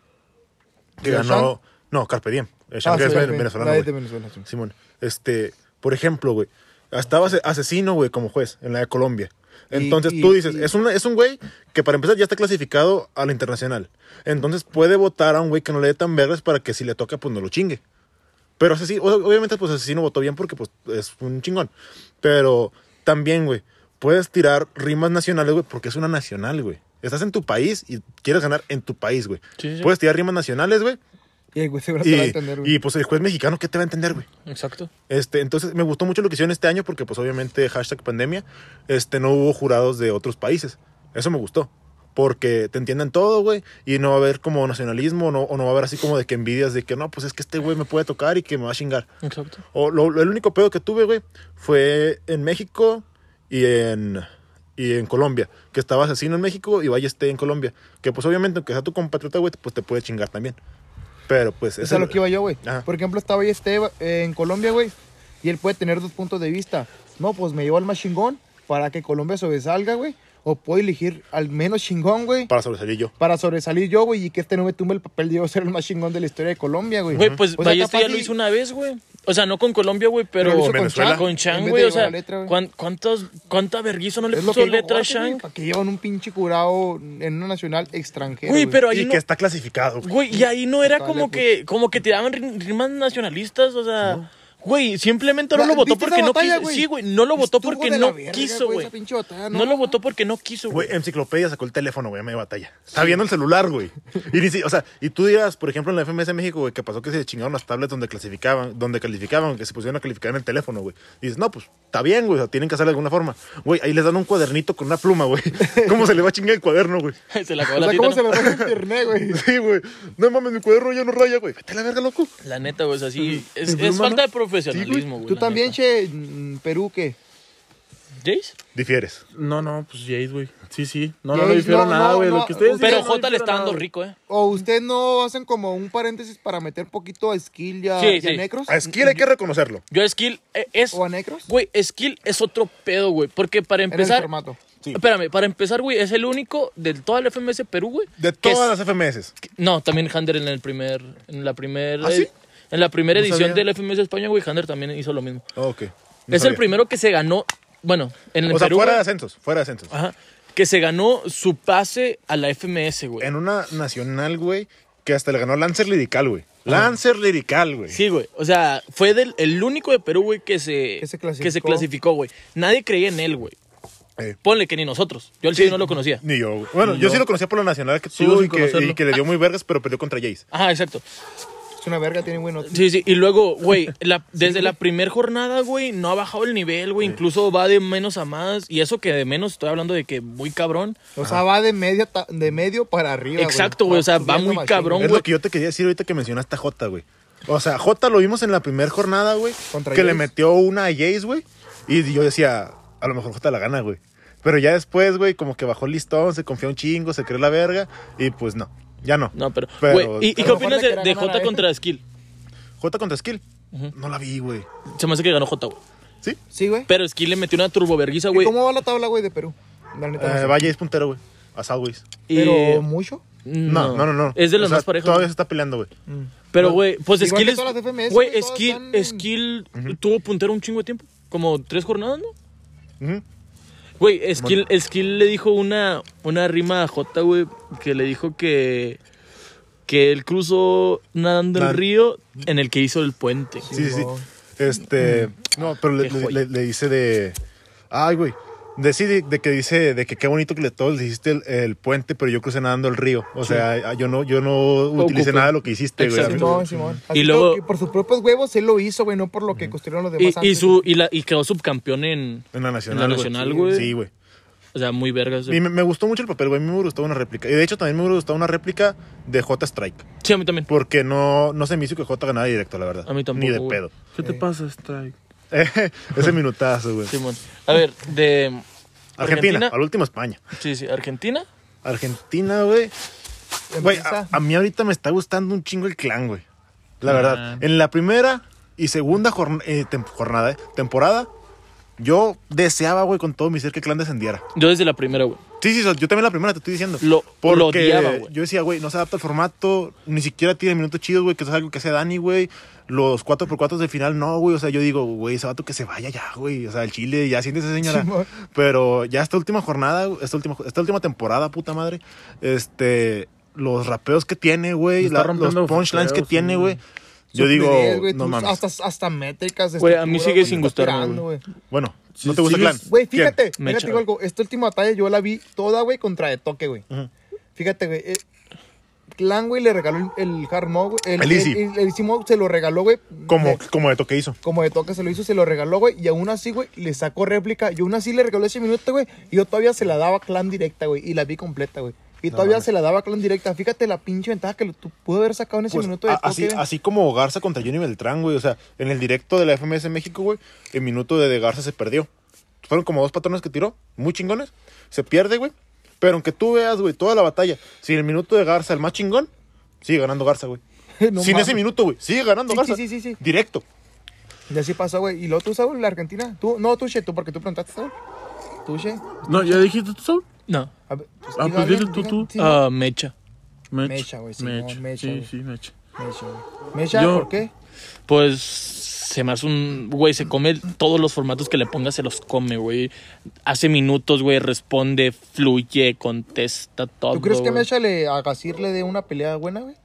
Que ¿De ganó... No, Carpe Diem. El Ah, Shang sí, es sí, venezolano, la de güey. Venezuela, sí. Simón, este, por ejemplo, güey, estaba ase- Asesino, güey, como juez en la de Colombia. Entonces Y- tú y- dices, y- es, un, es un güey que para empezar ya está clasificado a la internacional. Entonces puede votar a un güey que no le dé tan vergas para que si le toca, pues no lo chingue. Pero Asesino, o- obviamente, pues Asesino votó bien porque pues es un chingón. Pero también, güey, puedes tirar rimas nacionales, güey, porque es una nacional, güey. Estás en tu país y quieres ganar en tu país, güey. Sí, sí, sí. Puedes tirar rimas nacionales, güey. Y el güey seguro te va a Y, entender, güey. y pues el juez mexicano, ¿qué te va a entender, güey? Exacto. Este, entonces me gustó mucho lo que hicieron este año porque pues obviamente hashtag pandemia, este, no hubo jurados de otros países. Eso me gustó. Porque te entienden todo, güey, y no va a haber como nacionalismo, no, o no va a haber así como de que envidias de que no, pues es que este güey me puede tocar y que me va a chingar. Exacto. O lo, lo- el único pedo que tuve, güey, fue en México y en, y en Colombia. Que estaba Asesino en México y Valle esté en Colombia. Que pues obviamente, aunque sea tu compatriota, güey, pues te puede chingar también. Pero pues Eso ese- es lo que iba yo, güey. Ajá. Por ejemplo, estaba ahí Esteba eh, en Colombia, güey. Y él puede tener dos puntos de vista. No, pues me llevo al más chingón para que Colombia sobresalga, güey. O puedo elegir al menos chingón, güey. para sobresalir yo. Para sobresalir yo, güey. Y que este no me tumbe el papel de yo ser el más chingón de la historia de Colombia, güey. Güey, pues O sea, Ballesta capaz ya lo y- hizo una vez, güey. O sea, no con Colombia, güey, pero, Pero lo hizo con Venezuela. Chan, con en Chan, vez güey. de O sea, llevar letra, güey. ¿cuán- ¿cuántos, ¿cuánta vergüenza no le Es lo puso que digo, letra a gordo, güey, Shank? ¿para que llevan un pinche jurado en una nacional extranjera? Güey, pero ahí Y no... que está clasificado, güey. Güey, y ahí no era Dale, como pues. que, como que tiraban ri- rimas nacionalistas, o sea... Güey, simplemente no La- lo votó ¿viste porque esa no batalla, quiso. güey? Sí, güey, no lo votó Estuvo porque de la no verga, quiso, güey. esa pinche batalla, No lo votó porque no quiso, Güey, güey. Enciclopedia sacó el teléfono, güey, a media batalla. Está viendo el celular, güey. Y ni si- o sea, y tú dirás, por ejemplo, en la F M S México, güey, que pasó que se chingaron las tablets donde clasificaban, donde calificaban, que se pusieron a calificar en el teléfono, güey. Y dices, no, pues, está bien, güey, o sea, tienen que hacerlo de alguna forma. Güey, ahí les dan un cuadernito con una pluma, güey. ¿Cómo se le va a chingar el cuaderno, güey? Se la acabó O la sea, tinta, ¿cómo ¿no? se le va a internet, güey? Sí, güey. No mames, mi cuaderno ya no raya, güey. Vete a la verga, loco. La neta, güey, o sea, sí. Es, ¿De es pluma, falta no? de profesionalismo, güey. Tú la también, neta. che, mm, Perú, ¿qué? ¿Jace? Difieres. No, no, pues Jace, güey. Sí, sí. No, no, Jace, no difiero no, nada, no, güey. no, Lo que ustedes Pero dicen, no J le difiero está nada, dando güey. rico, ¿eh? ¿O usted no hacen como un paréntesis para meter poquito a Skill y a, Sí, y a sí. Necros? A Skill hay que reconocerlo. Yo Skill eh, es... ¿O a Necros? Güey, Skill es otro pedo, güey. Porque para En el empezar... formato. Sí. Espérame, para empezar, güey, es el único de toda la F M S Perú, güey. De que todas es- las F M S. No, también Hander en el primer... En la primera... ¿Ah, sí? En la primera No edición sabía. de la F M S España, güey, Hander también hizo lo mismo. Oh, ok. No es sabía. el primero que se ganó... Bueno, en el O sea, Perú... fuera de güey, ascensos, fuera de ascensos. Ajá. Que se ganó su pase a la F M S, güey. En una nacional, güey, que hasta le ganó Lancer Lirical, güey. Lancer Lirical, güey. Sí, güey. O sea, fue del, el único de Perú, güey, que se, Que se clasificó. que se clasificó, güey. Nadie creía en él, güey. Eh. Ponle que ni nosotros. Yo al Sí. chile no lo conocía. Ni yo, güey. Bueno, Ni yo yo. sí lo conocía por la nacional que Sigo tuvo sin y que, conocerlo. y que le dio muy vergas, pero perdió contra Jace. Ajá, exacto. Es una verga, tiene buen noticias. Sí, sí. Y luego, güey, la, desde la primer jornada, güey, no ha bajado el nivel, güey. Incluso va de menos a más. Y eso que de menos, estoy hablando de que muy cabrón. O sea, va de medio, ta- de medio para arriba, Exacto, güey, o sea, va subiendo muy machín, cabrón, güey. Es güey. lo que yo te quería decir ahorita que mencionaste a J, güey. O sea, J lo vimos en la primera jornada, güey. Contra Que le Jace. metió una a Jace, güey. Y yo decía, a lo mejor J la gana, güey. Pero ya después, güey, como que bajó el listón, se confió un chingo, se cree la verga. Y pues no, ya no. No, pero, Pero- güey, ¿y, y qué Pero opinas mejor le de, quería de ganar a J él. contra Skill? J contra Skill. No la vi, güey. Se me hace que ganó J, güey. ¿Sí? Sí, güey. Pero Skill le metió una turboverguiza, ¿Y güey. cómo va la tabla, güey, de Perú? La neta, no Eh, sé. Valle es puntero, güey. A Southways. Y- Pero mucho. No, no, no. no. Es de las O sea, más parejas. Todavía güey. se está peleando, güey. Pero, güey, pues Igual Skill que es. todas las F M S, Güey, güey, todas Skill, están- Skill tuvo puntero un chingo de tiempo. Como tres jornadas, ¿no? Ujú. Güey, Skill, Skill le dijo una, una rima a Jota, güey, que le dijo que. Que él cruzó nadando el Nad- río en el que hizo el puente. Sí, sí, sí. no. Este. No, pero le, Qué le- joya. le- le dice de. Ay, güey. De sí, de, de que dice de que qué bonito que le todos le hiciste el, el puente, pero yo crucé nadando el río. O sea, yo no, yo no utilicé Ocupé. nada de lo que hiciste, güey. Exacto. Simón, Simón. Así Y luego- que por sus propios huevos él lo hizo, güey, no por lo que construyeron los Y, demás y, antes, su, güey. y, la, y quedó subcampeón en. En la nacional. En la güey. nacional, güey. Sí, güey. O sea, muy vergas. Y me, me gustó mucho el papel, güey. A mí me gustó una réplica. Y de hecho, también me hubiera gustado una réplica de J Strike. Sí, a mí también. Porque no, no se me hizo que J ganara directo, la verdad. A mí tampoco, Ni de güey. pedo. ¿Qué te pasa, Strike? Ese minutazo, güey. Simón. A ver, de. Argentina, al último España. Sí, sí, Argentina. Argentina, güey. Güey, Empieza. a, a mí ahorita me está gustando un chingo el clan, güey. La verdad. Ah. En la primera y segunda jorn- eh, tem- jornada, eh, temporada, yo deseaba, güey, con todo mi ser que el clan descendiera. Yo desde la primera, güey. Sí, sí, so- yo también la primera te estoy diciendo. Lo- Porque lo odiaba, güey. yo decía, güey, no se adapta al formato, ni siquiera tiene minutos chidos, güey, que eso es algo que hace Dani, güey. Los cuatro por cuatro de final, no, güey. O sea, yo digo, güey, ese vato que se vaya ya, güey. O sea, el Chile, ya siéntese, señora. Simón. Pero ya esta última jornada, esta última, esta última temporada, puta madre, este, los rapeos que tiene, güey, Está la- rompiendo los punchlines que rapeos, tiene, sí. güey. Yo Su digo, fluidez, güey, no tus- mames. Hasta, hasta métricas de Güey, a mí estructura, sigue güey, sin está gustarme, tirando, güey. güey. Bueno, Sí, ¿no te gusta el sigues- clan? Güey, ¿Quién? fíjate, Mecha, fíjate digo algo. Esta última batalla yo la vi toda, güey, contra de toque, güey. Ujú. Fíjate, güey. eh, Clan, güey, le regaló el, el hard mode, güey. El, El Easy. El, el- el Easy mode se lo regaló, güey. Como, de- como de toque hizo. Como de toque se lo hizo, se lo regaló, güey. Y aún así, güey, le sacó réplica. Y aún así le regaló ese minuto, güey. Y yo todavía se la daba a Clan directa, güey. Y la vi completa, güey. Y todavía mames. se la daba a Clan directa. Fíjate la pinche ventaja que lo- tú pudo haber sacado en ese Pues, minuto de a- toque. así, güey. así como Garza contra Johnny Beltrán, güey. O sea, en el directo de la F M S México, güey, el minuto de, de Garza se perdió. Fueron como dos patrones que tiró, muy chingones. Se pierde, güey. Pero aunque tú veas, güey, toda la batalla, sin el minuto de Garza, el más chingón, sigue ganando Garza, güey. No sin mames. ese minuto, güey, sigue ganando Sí, Garza. sí, sí, sí, sí. Directo. Y así pasó, güey. ¿Y luego tú, Saúl, la Argentina? ¿Tú? No, tú, Che, tú, porque tú preguntaste, Saúl. ¿Tú, Che? No, ¿ya dijiste tú, Saúl? No. A ver, pues, Ah, diga pues alguien, dile tú, diga- tú. sí, Ah, Mecha. Mecha, güey, sí, Mecha. no, Mecha, Sí, güey. sí, Mecha. Mecha, güey. Mecha, Yo- ¿por qué? Pues se me hace un. Güey, se come todos los formatos que le ponga, se los come, güey. Hace minutos, güey, responde, fluye, contesta todo. ¿Tú crees que güey. Mecha le, a Gasir le dé una pelea buena, güey?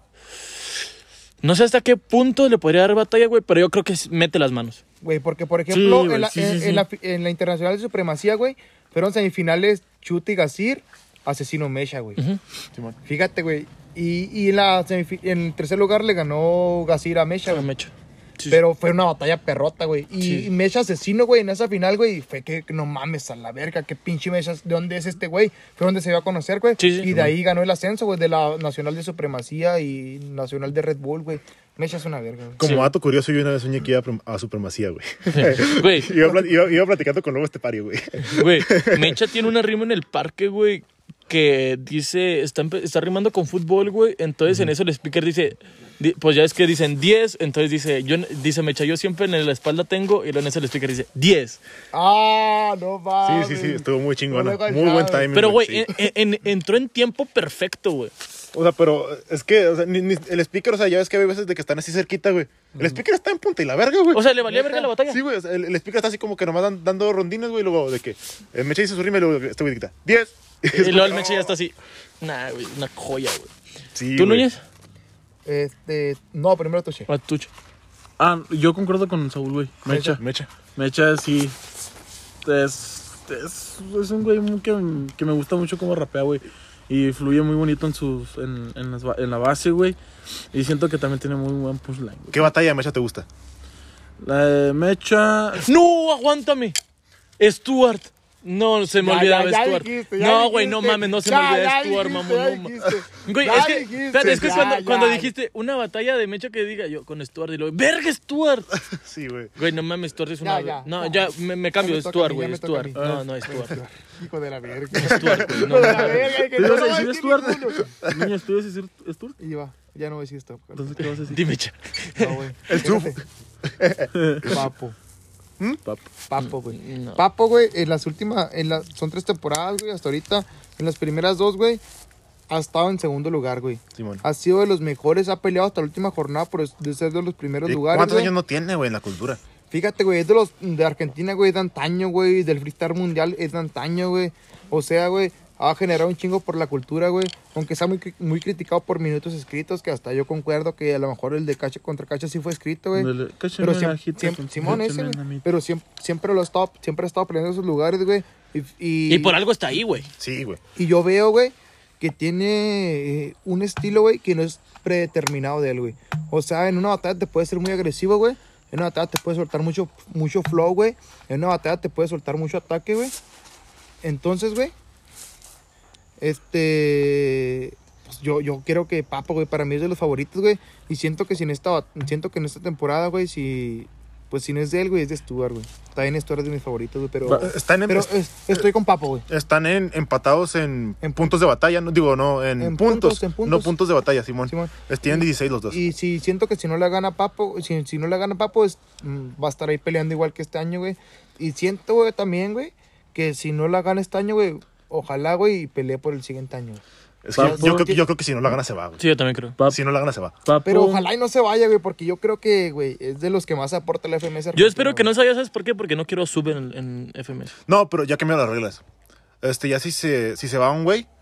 No sé hasta qué punto le podría dar batalla, güey, pero yo creo que mete las manos. Güey, porque, por ejemplo, güey, en, la, sí, en, sí, en sí. la, en la Internacional de Supremacía, güey, fueron semifinales Chuti Gasir, Asesino Mecha, güey. Simón. Fíjate, güey. Y, y en, la semifi- en el tercer lugar le ganó Gasir a Mecha, A güey. Mecha. Sí, Pero fue una batalla perrota, güey. Y, Sí. y Mecha Asesino, güey, en esa final, güey, fue que que no mames a la verga, qué pinche Mecha, ¿de dónde es este güey? Fue donde se dio a conocer, güey. Sí, sí. Y de ahí ganó el ascenso, güey, de la Nacional de Supremacía y Nacional de Red Bull, güey. Mecha es una verga, güey. Como Sí. dato curioso, yo una vez soñé que iba a prom- a Supremacía, güey. Güey, iba, plat- iba- iba platicando con Lobo Estepario, güey. güey, Mecha tiene una rima en el parque, güey, que dice, está, empe- está rimando con fútbol, güey. Entonces en eso el speaker dice, di- pues ya es que dicen diez, entonces dice, yo, dice Mecha, yo siempre en la espalda tengo, y luego en eso el speaker dice diez. Ah, no mames. Sí, sí, sí, estuvo muy chingona. No lo he Muy buen cachado. timing. Pero, güey, sí. en- en- entró en tiempo perfecto, güey. O sea, pero es que o sea, ni- ni- el speaker, o sea, ya ves que hay veces de que están así cerquita, güey. El speaker está en punta y la verga, güey. O sea, le valía verga la batalla. Sí, güey, o sea, el, el speaker está así como que nomás dan- dando rondines, güey, y luego de que eh, Mecha dice su rima y luego este güey grita, diez. Y luego el Mecha ya está así. Nah, güey, una joya, güey. Sí, ¿Tú, güey. Núñez? Este, no, primero Tuche. O Tucho. Ah, yo concuerdo con Saúl, güey. Mecha. Mecha. Mecha, sí. Es, es, es un güey muy que, que me gusta mucho cómo rapea, güey. Y fluye muy bonito en sus en, en, las ba- en la base, güey. Y siento que también tiene muy buen punchline, güey. ¿Qué batalla de Mecha te gusta? La de Mecha... ¡No, aguántame! Stuart. No, se me Ya, olvidaba ya, ya Stuart. dijiste, ya No, güey, no dijiste. mames, no se Ya, me olvida ya Stuart, dijiste, mamón. ya no ma- dijiste. Güey, Ya es que, dijiste, espérate, es que ya, cuando, ya. cuando dijiste una batalla de Mecha que diga yo con Stuart y luego, ¡verga, Stuart! Sí, güey. Güey, no mames, Stuart es Ya, una. ya, no, ya. ya, me, me cambio, Ya me toca a Stuart, mí, güey, ya me toca a Stuart. mí. No, no, Stuart. Hijo de la verga. Stuart, güey, no, Hijo de la no, no. verga, que ¿Tú no ibas lo a va a decir decir Stuart? ninguno. Niñas, ¿tú ibas a decir Stuart? Y va, ya no voy a decir esto. Entonces, ¿qué vas a decir? Dime, Mecha. No, güey. El Suf. Espérate. Papo. Papo. Papo, güey. No. Papo, güey, en las últimas, en las, son tres temporadas, güey, hasta ahorita. En las primeras dos, güey, ha estado en segundo lugar, güey. Simón. Ha sido de los mejores, ha peleado hasta la última jornada por es- de ser de los primeros ¿Y lugares, ¿Cuántos güey. años no tiene, güey, en la cultura? Fíjate, güey, es de los de Argentina, güey, de antaño, güey, del freestyle mundial es de antaño, güey. O sea, güey, ha generado un chingo por la cultura, güey. Aunque está muy, cri- muy criticado por minutos escritos, que hasta yo concuerdo que a lo mejor el de Cacha contra Cacha sí fue escrito, güey. Dale, cáchame Pero la siempre, hojita siempre, con- Simón ese, cáchame güey. la mitad. Pero siempre, siempre lo ha estado, siempre ha estado peleando en esos lugares, güey. Y, y, Y por algo está ahí, güey. Sí, güey. y yo veo, güey, que tiene eh, un estilo, güey, que no es predeterminado de él, güey. O sea, en una batalla te puede ser muy agresivo, güey. En una batalla te puede soltar mucho, mucho flow, güey. En una batalla te puede soltar mucho ataque, güey. Entonces, güey, este... pues yo, yo quiero que Papo, güey, para mí es de los favoritos, güey. Y siento que si en esta, bat- siento que en esta temporada, güey, si... Pues si no es de él, güey, es de Stuart, güey. También Stuart es de mis favoritos, güey, pero... Va- Están, en, Pero es- estoy con Papo, güey. están en, empatados en, En puntos de batalla, no digo, no, en, En puntos, puntos, en puntos. no puntos de batalla, Simón. Simón. Es- Tienen dieciséis los dos. Y si siento que si no le gana Papo, si, si no le gana Papo, es, mm, va a estar ahí peleando igual que este año, güey. Y siento, güey, también, güey, que si no la gana este año, güey, ojalá, güey, y pelee por el siguiente año. Es que Papo- yo, creo, que- yo creo que si no la gana se va, güey. Sí, yo también creo. Pap- Si no la gana se va. Papo, Pero ojalá y no se vaya, güey, porque yo creo que, güey, es de los que más aporta la F M S. Yo espero argentina, que no güey. se vaya, ¿sabes por qué? Porque no quiero sub en, en F M S. No, pero ya cambiaron las reglas. Este, ya si se, si se va un güey,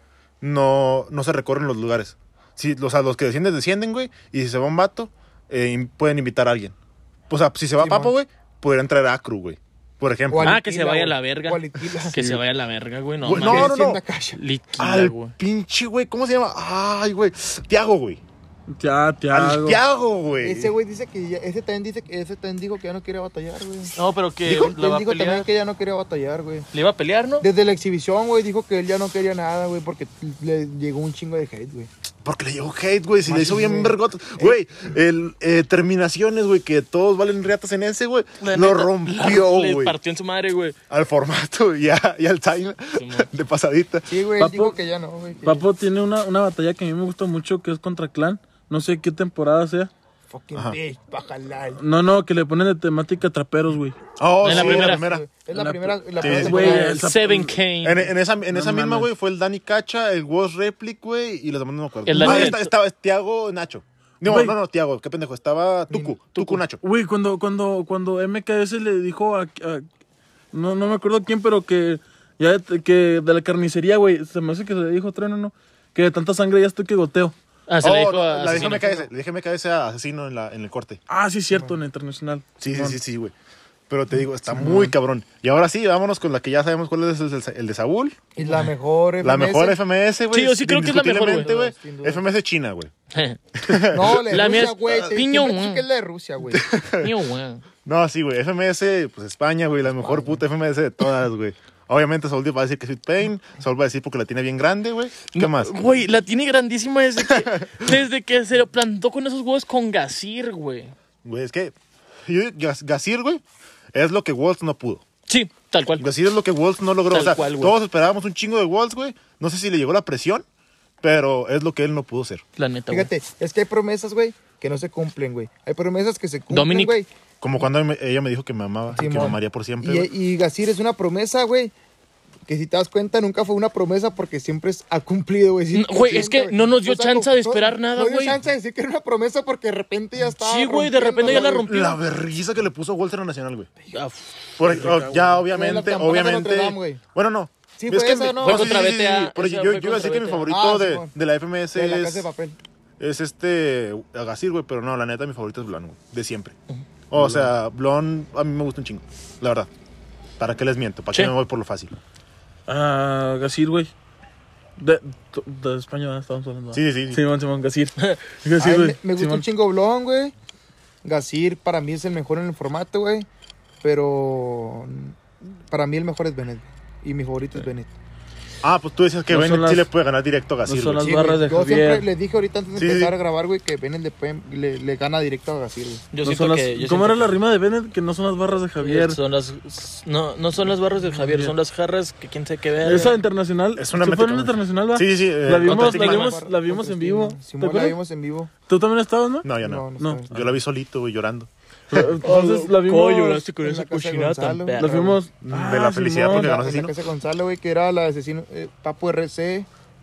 no, no se recorren los lugares. Si, o sea, los que descienden, descienden, güey. Y si se va un vato, eh, in- pueden invitar a alguien. O sea, si se va Simón. Papo, güey, podrían traer a Acru, güey. Por ejemplo. O a Ah, Litila, que se vaya a güey. la verga. O a Litila. Que se vaya a la verga, güey. No, Güey, mames. no, no, no. Hacienda Cacha. Liquida, Al güey. pinche, güey, ¿cómo se llama? Ay, güey. Tiago, güey. Ya, Al Tiago. Tiago, güey. Ese güey dice que ya, ese también dice que ese también dijo que ya no quiere batallar, güey. No, pero que Dijo, la va él a dijo también pelear. que ya no quería batallar, güey. Le iba a pelear, ¿no? Desde la exhibición, güey, dijo que él ya no quería nada, güey, porque le llegó un chingo de hate, güey. Porque le llegó hate, güey. Si le hizo bien Machín, vergotas. Güey, el eh, terminaciones, güey, que todos valen riatas en ese, güey. La Lo neta, rompió, Le güey. partió en su madre, güey. Al formato y, a- y al time Simón. de pasadita. Sí, güey, él Papo- dijo que ya no, güey. que- Papo tiene una, una batalla que a mí me gusta mucho, que es contra Clan. No sé qué temporada sea. Fucking Ajá. bitch, bájala. No, no, que le ponen de temática traperos, güey. Oh, En la sí, primera. la primera. Es la La- primera, la Sí, primera sí. Güey, temporada. El esa- Seven Kane. En, en esa, en No esa misma, mames. güey, fue el Dani Cacha, el Woz Replic, güey, y los demás no me acuerdo. El Ah, Dani- está- estaba Tiago Nacho. No, Güey. no, no, Tiago, qué pendejo. Estaba Tucu, Tucu Nacho. Güey, cuando, cuando, cuando M K S le dijo a, a- no, no me acuerdo quién, pero que ya de- que de la carnicería, güey, se me hace que se le dijo Trueno, no, que de tanta sangre ya estoy que goteo. Ah, se Oh, le dijo no, a la dije Asesino. M K S, le dije M K S a Asesino en, la, en el corte. Ah, sí, cierto, en la internacional. Sí, sí, Simón. sí, sí, güey. Pero te digo, está muy cabrón. Y ahora sí, vámonos con la que ya sabemos cuál es el, el- el de Saúl. Y la mejor F M S. La mejor F M S, güey. Sí, yo sí creo que es la mejor, güey. indiscutiblemente, güey. Sin duda. F M S China, güey. No, la de La mía Rusia, es- güey. ah, te- piñón, siempre güey. que es la de Rusia, güey. Mío, güey. No, sí, güey. F M S, pues España, güey. La mejor puta F M S de todas, güey. Obviamente Saúl va a decir que es Sweet Pain. Saúl va a decir porque la tiene bien grande, güey. ¿Qué No, más? Güey, la tiene grandísima desde que, desde que se lo plantó con esos huevos con Gasir, güey. Güey, es que yo, Gas- Gasir, güey, es lo que Waltz no pudo. Sí, tal cual. Gasir es lo que Waltz no logró. Tal o sea, cual, güey. todos esperábamos un chingo de Waltz, güey. No sé si le llegó la presión, pero es lo que él no pudo ser. La neta, güey. Fíjate, es que hay promesas, güey, que no se cumplen, güey. Hay promesas que se cumplen, Dominic. güey. Como cuando me- ella me dijo que me amaba y que me Simón. amaría por siempre, Y, güey. y Gasir es una promesa, güey, que si te das cuenta nunca fue una promesa porque siempre es- ha cumplido, güey. No, güey, es que no nos dio chance de esperar no- nada, No dio güey. chance de decir que era una promesa porque de repente ya estaba Sí, güey, de repente ya la rompió. La berriza que le puso Walter a Nacional, güey. Ah, Por- oh, ya, obviamente, Fue la campana de obviamente. Notre Dame, güey. Bueno, no. Sí, Es fue que esa, mi- ¿no? Fue sí, contra sí, sí, B T A, sí, pero esa yo, fue yo iba a decir contra que mi B T A. favorito Ah, de, Simón. de la F M S De la casa de es, papel. es este Agasir, güey, pero no, la neta mi favorito es Blon, güey, de siempre. O sea, Blon a mí me gusta un chingo, la verdad. ¿Para qué les miento? ¿Para Sí. qué me voy por lo fácil? Ah, Gasir, güey. De, de España ¿verdad? Estamos hablando. Sí, sí, sí. Simón, Simón, Gasir. Ay, Gasir, me, güey. me gusta Simón. un chingo Blon, güey. Gasir para mí es el mejor en el formato, güey. Pero para mí el mejor es Bennett. Y mi favorito es Bennett. Ah, pues tú decías que No son Bennett sí las- le puede ganar directo a Gasir, no son güey. las barras güey. de Yo siempre Javier. les dije ahorita antes de Sí, sí. empezar a grabar, güey, que Bennett le, pueden- le, le gana directo a Gasir, güey. Yo No siento son las- que. yo ¿Cómo siento era la que- rima de Bennett? Que no son las barras de Javier. Son las, no, no son las barras de Javier, son las jarras que quién sabe qué ver. Esa internacional. Es una ¿Sí fue en meta- internacional, va? Sí, sí, sí. eh, La contra vimos, la Stigma. vimos, la vimos en vivo. ¿Te Simón, la acuerdas? vimos en vivo. ¿Tú también estabas, no? No, ya no. No. sabes. Yo la vi solito, güey, llorando. Entonces la vimos. Coño, lloraste con en esa la casa de cochinada tan Gonzalo. perra. La vimos. De la felicidad Simón. porque ganó En la Asesino. casa de Gonzalo, güey, que era la de asesino, eh, Papo R C.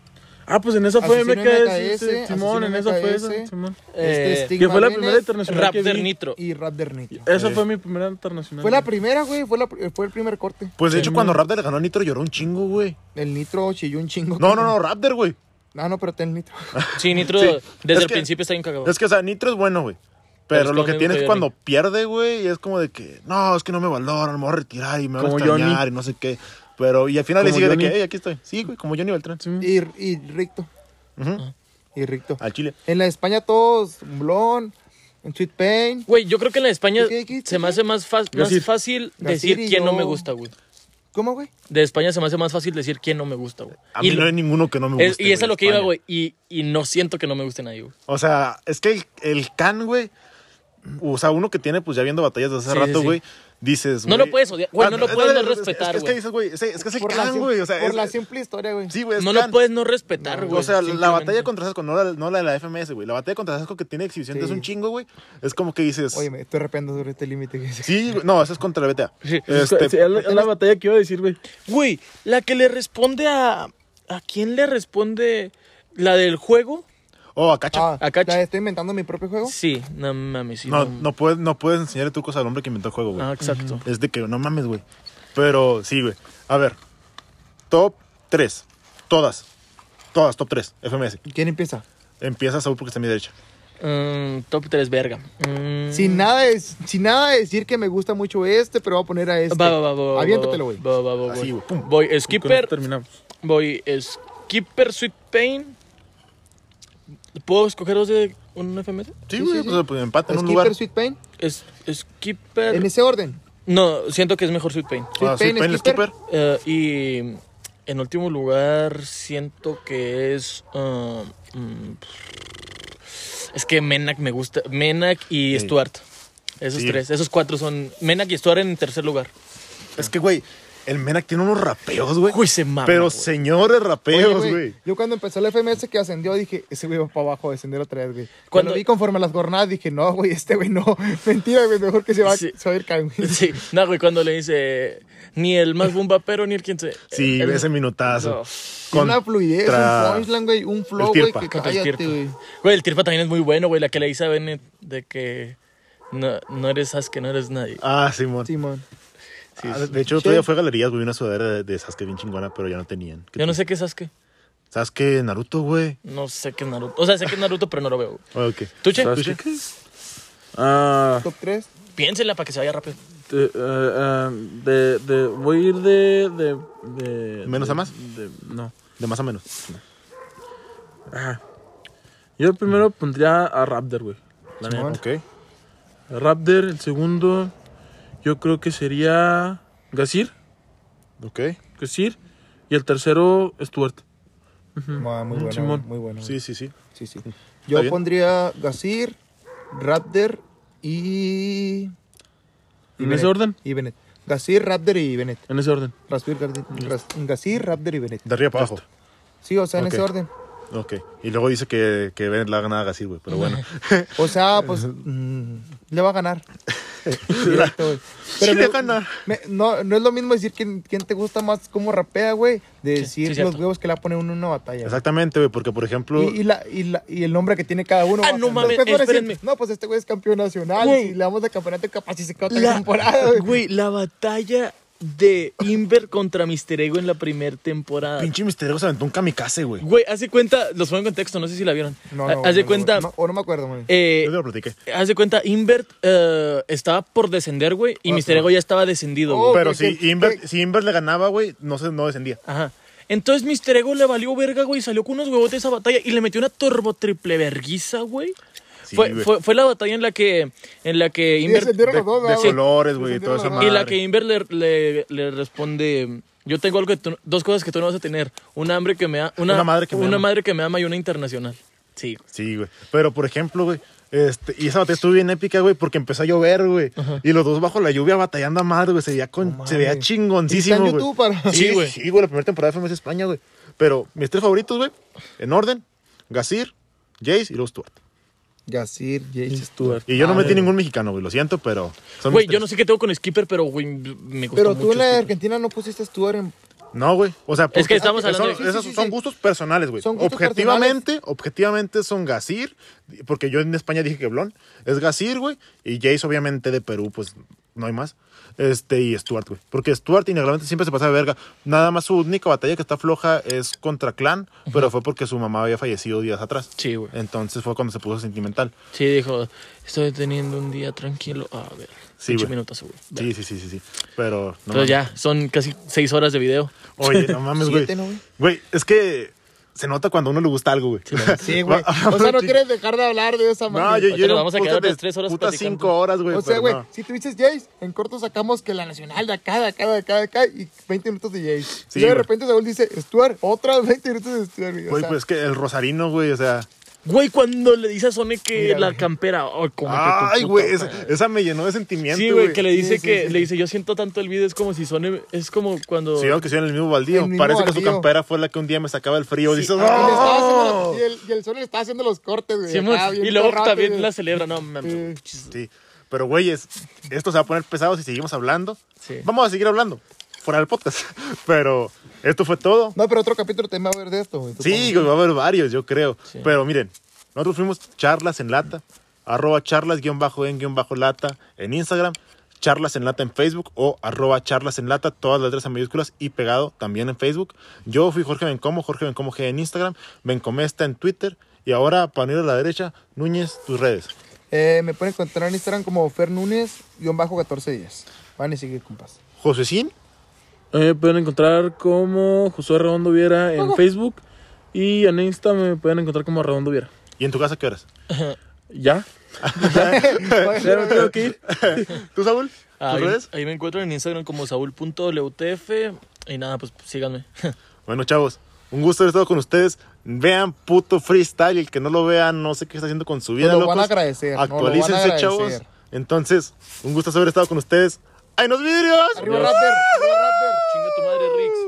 Ah, pues en esa fue Asesino M K S. M K S, Simón, en esa fue esa. Asesino M K S. Simón. Eh, Este Stigma Que fue la Bennett primera internacional que Raptor vi. Nitro. y Raptor Nitro. Esa fue mi primera internacional. Fue la primera, güey. Fue, la, fue el primer corte. Pues de hecho, Sí, cuando man. Raptor le ganó a Nitro lloró un chingo, güey. El Nitro chilló un chingo. No, no, no, Raptor, güey. Ah, no, pero ten Nitro. Sí, Nitro Sí. desde Es el que- principio está bien cagado. Es que, o sea, Nitro es bueno, güey. Pero Pero es lo que que no me tiene es gusta que Johnny. cuando pierde, güey, es como de que, no, es que no me valoran, me voy a retirar y me voy a Como extrañar Johnny. y no sé qué. Pero, y al final le Como sigue de Johnny. que, hey, aquí estoy. Sí, güey, como Johnny Beltrán. Sí. Y, y Ricto. Ujú. Y Ricto. Al Chile. En la de España todos, Blon, en Sweet Pain. Güey, yo creo que en la de España ¿Qué, qué, qué, se me qué? hace más, fa- más Gazir. fácil Gazir decir y quién no yo- me gusta, güey. ¿Cómo, güey? De España se me hace más fácil decir quién no me gusta, güey. A mí Y no lo- hay ninguno que no me es- guste. y eso es güey, lo que iba, España. güey. Y, y no siento que no me guste nadie, güey. O sea, es que el, el Can, güey, o sea, uno que tiene pues ya viendo batallas desde hace Sí, sí, rato, sí. güey, dices, No güey- lo puedes odiar, güey, no lo es- puedes es- no es- respetar, Es, es que güey. dices, güey, es, es que es el Por, la, Can, sim- güey, o sea, por es- la simple historia, güey. sí, güey, es No lo Can. puedes no respetar, güey. O sea, la simplemente. batalla contra Sasco, no la, no la de la F M S, güey. La batalla contra Sasco que tiene exhibición Sí. es un chingo, güey. Es como que dices... Oye, me estoy arrepentiendo sobre este límite que dice. Sí, güey, no, esa es contra la B T A. Sí. Este, Sí, es la, es la batalla que iba a decir, güey. Güey, la que le responde a... ¿A quién le responde la del juego? oh, a Cacha. Ah, Acá, ¿ya estoy inventando mi propio juego? Sí, no mames. Sí, no, no, puedes, no puedes enseñarle trucos al hombre que inventó el juego, güey. Ah, exacto. Es de que no mames, güey. Pero sí, güey. A ver. Top tres. Todas. Todas, top tres. F M S. ¿Quién empieza? Empieza Saúl porque está a mi derecha. Mm, top tres, verga. Mm. Sin nada, de, sin nada de decir que me gusta mucho este, pero voy a poner a este. Va, va, va, va, va, Aviéntatelo, güey. Va, va, va, Así, voy. güey, pum. Voy Con eso Skipper, terminamos. voy Skipper Sweet Pain. ¿Puedo escoger dos de un F M S? Sí, Sí, güey. sí, pues, sí. pues, empate en un Skipper, lugar. Sweet Pain. Es, Skipper... En ese orden. No, siento que es mejor Sweet Pain. Sweet Ah, sí, Pain, Pain, Skipper. Skipper. Eh, y en último lugar, siento que es. ah, mm, es que Menak me gusta. Menak y Sí. Stuart. Esos Sí. tres. Esos cuatro son. Menak y Stuart en tercer lugar. Es que, güey, el Menak tiene unos rapeos, güey. Uy, se mama. Pero güey. señores Oye, rapeos, güey, güey. yo cuando empezó el F M S que ascendió, dije, ese güey va para abajo a descender otra vez, güey. Cuando- Cuando vi conforme a las jornadas, dije, no, güey, este güey no. Mentira, güey, mejor que se va, Sí. se va a ir can, güey. Sí, no, güey, cuando le dice. Ni el más bombapero, ni el quien se. Sí, el- ese minutazo. No. Tiene una fluidez, Contra- un punchline, güey, un flow, el güey, Tirpa. que Contra el cállate, Tirpa. güey. Güey, el Tirpa también es muy bueno, güey. La que le dice a Bennett de que. No, no eres Sasuke, no eres nadie. Ah, Simón. Simón. Sí, Ah, sí. de hecho, otro día fue a galerías, güey, una sudadera de, de Sasuke bien chingona, pero ya no tenían. Yo no sé qué es Sasuke. Sasuke Naruto, güey. No sé qué es Naruto. O sea, sé que es Naruto, pero no lo veo. Ah, ok. ¿Tú, Che? ¿Sabes qué? Ah, Top tres. Piénsela para que se vaya rápido. de, eh, eh, de, de- voy a ir de, de, de- ¿Menos de- a más? de- no. De más a menos. Ah. Yo primero pondría a Raptor, güey. La Simón. neta. Ok. Raptor, el segundo, yo creo que sería Gazir. Ok. Gazir. Y el tercero, Stuart. Ah, muy bueno, Simón. muy bueno. Sí, sí, sí. Sí, sí. Yo bien. pondría Gazir, Raptor y... y ¿En Bennett. ese orden? Y Bennett. Gazir, Raptor y Bennett. En ese orden. Gazir, Ras- Gazir, Raptor y Bennett. De arriba para abajo. Sí, o sea, en Ok. ese orden. Ok. Y luego dice que, que Bennett la ha ganado así, güey. Pero bueno. O sea, pues mm, le va a ganar. Directo, güey. Sí me- le gana. me- no, no es lo mismo decir quién, quién te gusta más cómo rapea, güey, de decir sí, cierto. los huevos que le va a poner uno en una batalla. güey. Exactamente, güey. Porque, por ejemplo. Y, y, la, y, la, y el nombre que tiene cada uno. Ah, va a no ser- mames, después van a decir, espérenme. no, pues este güey es campeón nacional. Güey. Y le damos de campeonato capaz si se queda otra La, temporada, güey. güey, la batalla de Inver contra mister Ego en la primera temporada. Pinche misterio se aventó un kamikaze, güey. Güey, hace cuenta, los pongo en contexto, no sé si la vieron. No, Ha- no, haz de no, cuenta, no, o no me acuerdo, güey. eh, Yo te lo platiqué. haz de cuenta, Invert eh, estaba por descender, güey, y Ah, mister sí. Ego ya estaba descendido, güey. Oh, Pero que- si que- Inver, que- si Inver le ganaba, güey, no, se, no descendía. Ajá. Entonces mister Ego le valió verga, güey, salió con unos huevotes a esa batalla y le metió una turbo triple verguiza, güey. Sí, fue, güey. fue, fue la batalla en la que, en la que Y Invert... descendieron De, los dos, de ¿verdad, güey? colores, güey, y todo eso. Descendieron los Y la madre. que Inver le, le, le responde, yo tengo algo que tú- dos cosas que tú no vas a tener, una hambre que me ama, una, Una madre que me una ama. madre que me ama y una internacional. Sí. Sí, güey. Pero, por ejemplo, güey, este, y esa batalla estuvo bien épica, güey, porque empezó a llover, güey. Y los dos bajo la lluvia batallando a madre, güey. Se veía, con, No se veía mames. chingoncísimo, Está en güey. YouTube para- Sí, Sí, güey. güey. Sí, güey, la primera temporada de F M S España, güey. Pero mis tres favoritos, güey, en orden, Gazir, Jace y luego Stuart. Yacir, Jace, Stuart. Y yo no Ah, metí güey. ningún mexicano, güey, lo siento, pero son Güey, mis yo tres. no sé qué tengo con Skipper, pero, güey, me gusta Pero mucho tú en la de Skipper. Argentina no pusiste a Stuart en... No, güey. O sea, porque que estamos hablando son, de- Sí, sí, esos sí, son sí. gustos personales, güey. Son gustos Objetivamente, objetivamente son Gazir, porque yo en España dije que Blon. Es Gazir, güey. Y Jace, obviamente, de Perú, pues no hay más. Este, y Stuart, güey. Porque Stuart inegavelmente siempre se pasa de verga. Nada más su única batalla que está floja es contra Clan, pero fue porque su mamá había fallecido días atrás. Sí, güey. Entonces fue cuando se puso sentimental. Sí, dijo, estoy teniendo un día tranquilo. A ver, Sí, ocho güey. minutos, güey. Sí, sí, sí, sí, sí. Pero no Pero mames. ya, son casi seis horas de video. Oye, no mames, güey. Siete, ¿no, güey? Güey, es que se nota cuando a uno le gusta algo, güey. Sí, güey. O sea, no quieres dejar de hablar de esa No, manera. yo, Ahorita yo nos vamos a quedar putas unas tres horas putas platicando. cinco horas, güey. O sea, pero güey, no. si tú dices Jace, en corto sacamos que la nacional de acá, de acá, de acá, de acá, y veinte minutos de Jace. Sí, y de güey. repente Saúl dice, Stuart, otras veinte minutos de Stuart. güey. O Güey, sea, pues es que el Rosarino, güey, o sea. Güey, cuando le dice a Sonic que Mira, la güey. campera. Oh, como que tu Ay, puta güey, esa, madre. esa me llenó de sentimiento. Sí, güey, que le dice Sí, sí, que, sí. le dice, yo siento tanto el video, es como si Sonic, es como cuando... Sí, aunque sea en el mismo baldío. El mismo Parece que su baldío. campera fue la que un día me sacaba el frío. Sí. Dices, y, le estaba haciendo ¡oh! la- y el, y el sol le estaba haciendo los cortes, güey. Sí, acá, mon- bien y luego perrote, también güey. la celebra, no, mames. Sí. Sí, pero güeyes, esto se va a poner pesado si seguimos hablando. Sí. Vamos a seguir hablando fuera del podcast. Pero esto fue todo. No, pero otro capítulo también va a haber de esto, güey. Sí, güey, va a haber varios, yo creo. Sí. Pero miren, nosotros fuimos Charlas en Lata, arroba charlas guión bajo en guión bajo lata en Instagram, Charlas en Lata en Facebook o arroba Charlas en Lata, todas las letras en mayúsculas y pegado también en Facebook. Yo fui Jorge Bencomo, Jorge Bencomo G en Instagram, Bencomesta en Twitter y ahora para ir a la derecha, Núñez, tus redes. Eh, me pueden encontrar en Instagram como Fer Núñez, guión bajo catorce días. Van y sigue, compas. Josecín, Me pueden encontrar como Josué Redondo Viera en Facebook. Y en Insta me pueden encontrar como Redondo Viera. ¿y en tu casa qué horas? ¿Ya? ¿Ya me tengo que ir? ¿Tú, Saúl? ¿Tus Ahí, redes? ahí me encuentro en Instagram como saúl punto w t f y nada, pues síganme. Bueno, chavos, un gusto haber estado con ustedes. Vean puto freestyle. El que no lo vea, no sé qué está haciendo con su vida, Nos lo van a locos. agradecer, nos lo van a Actualícense, agradecer. chavos. Entonces, un gusto haber estado con ustedes. ¡Ay, nos vidrios! Arriba, Raptor. Arriba, Raptor. Chinga tu madre, Rix.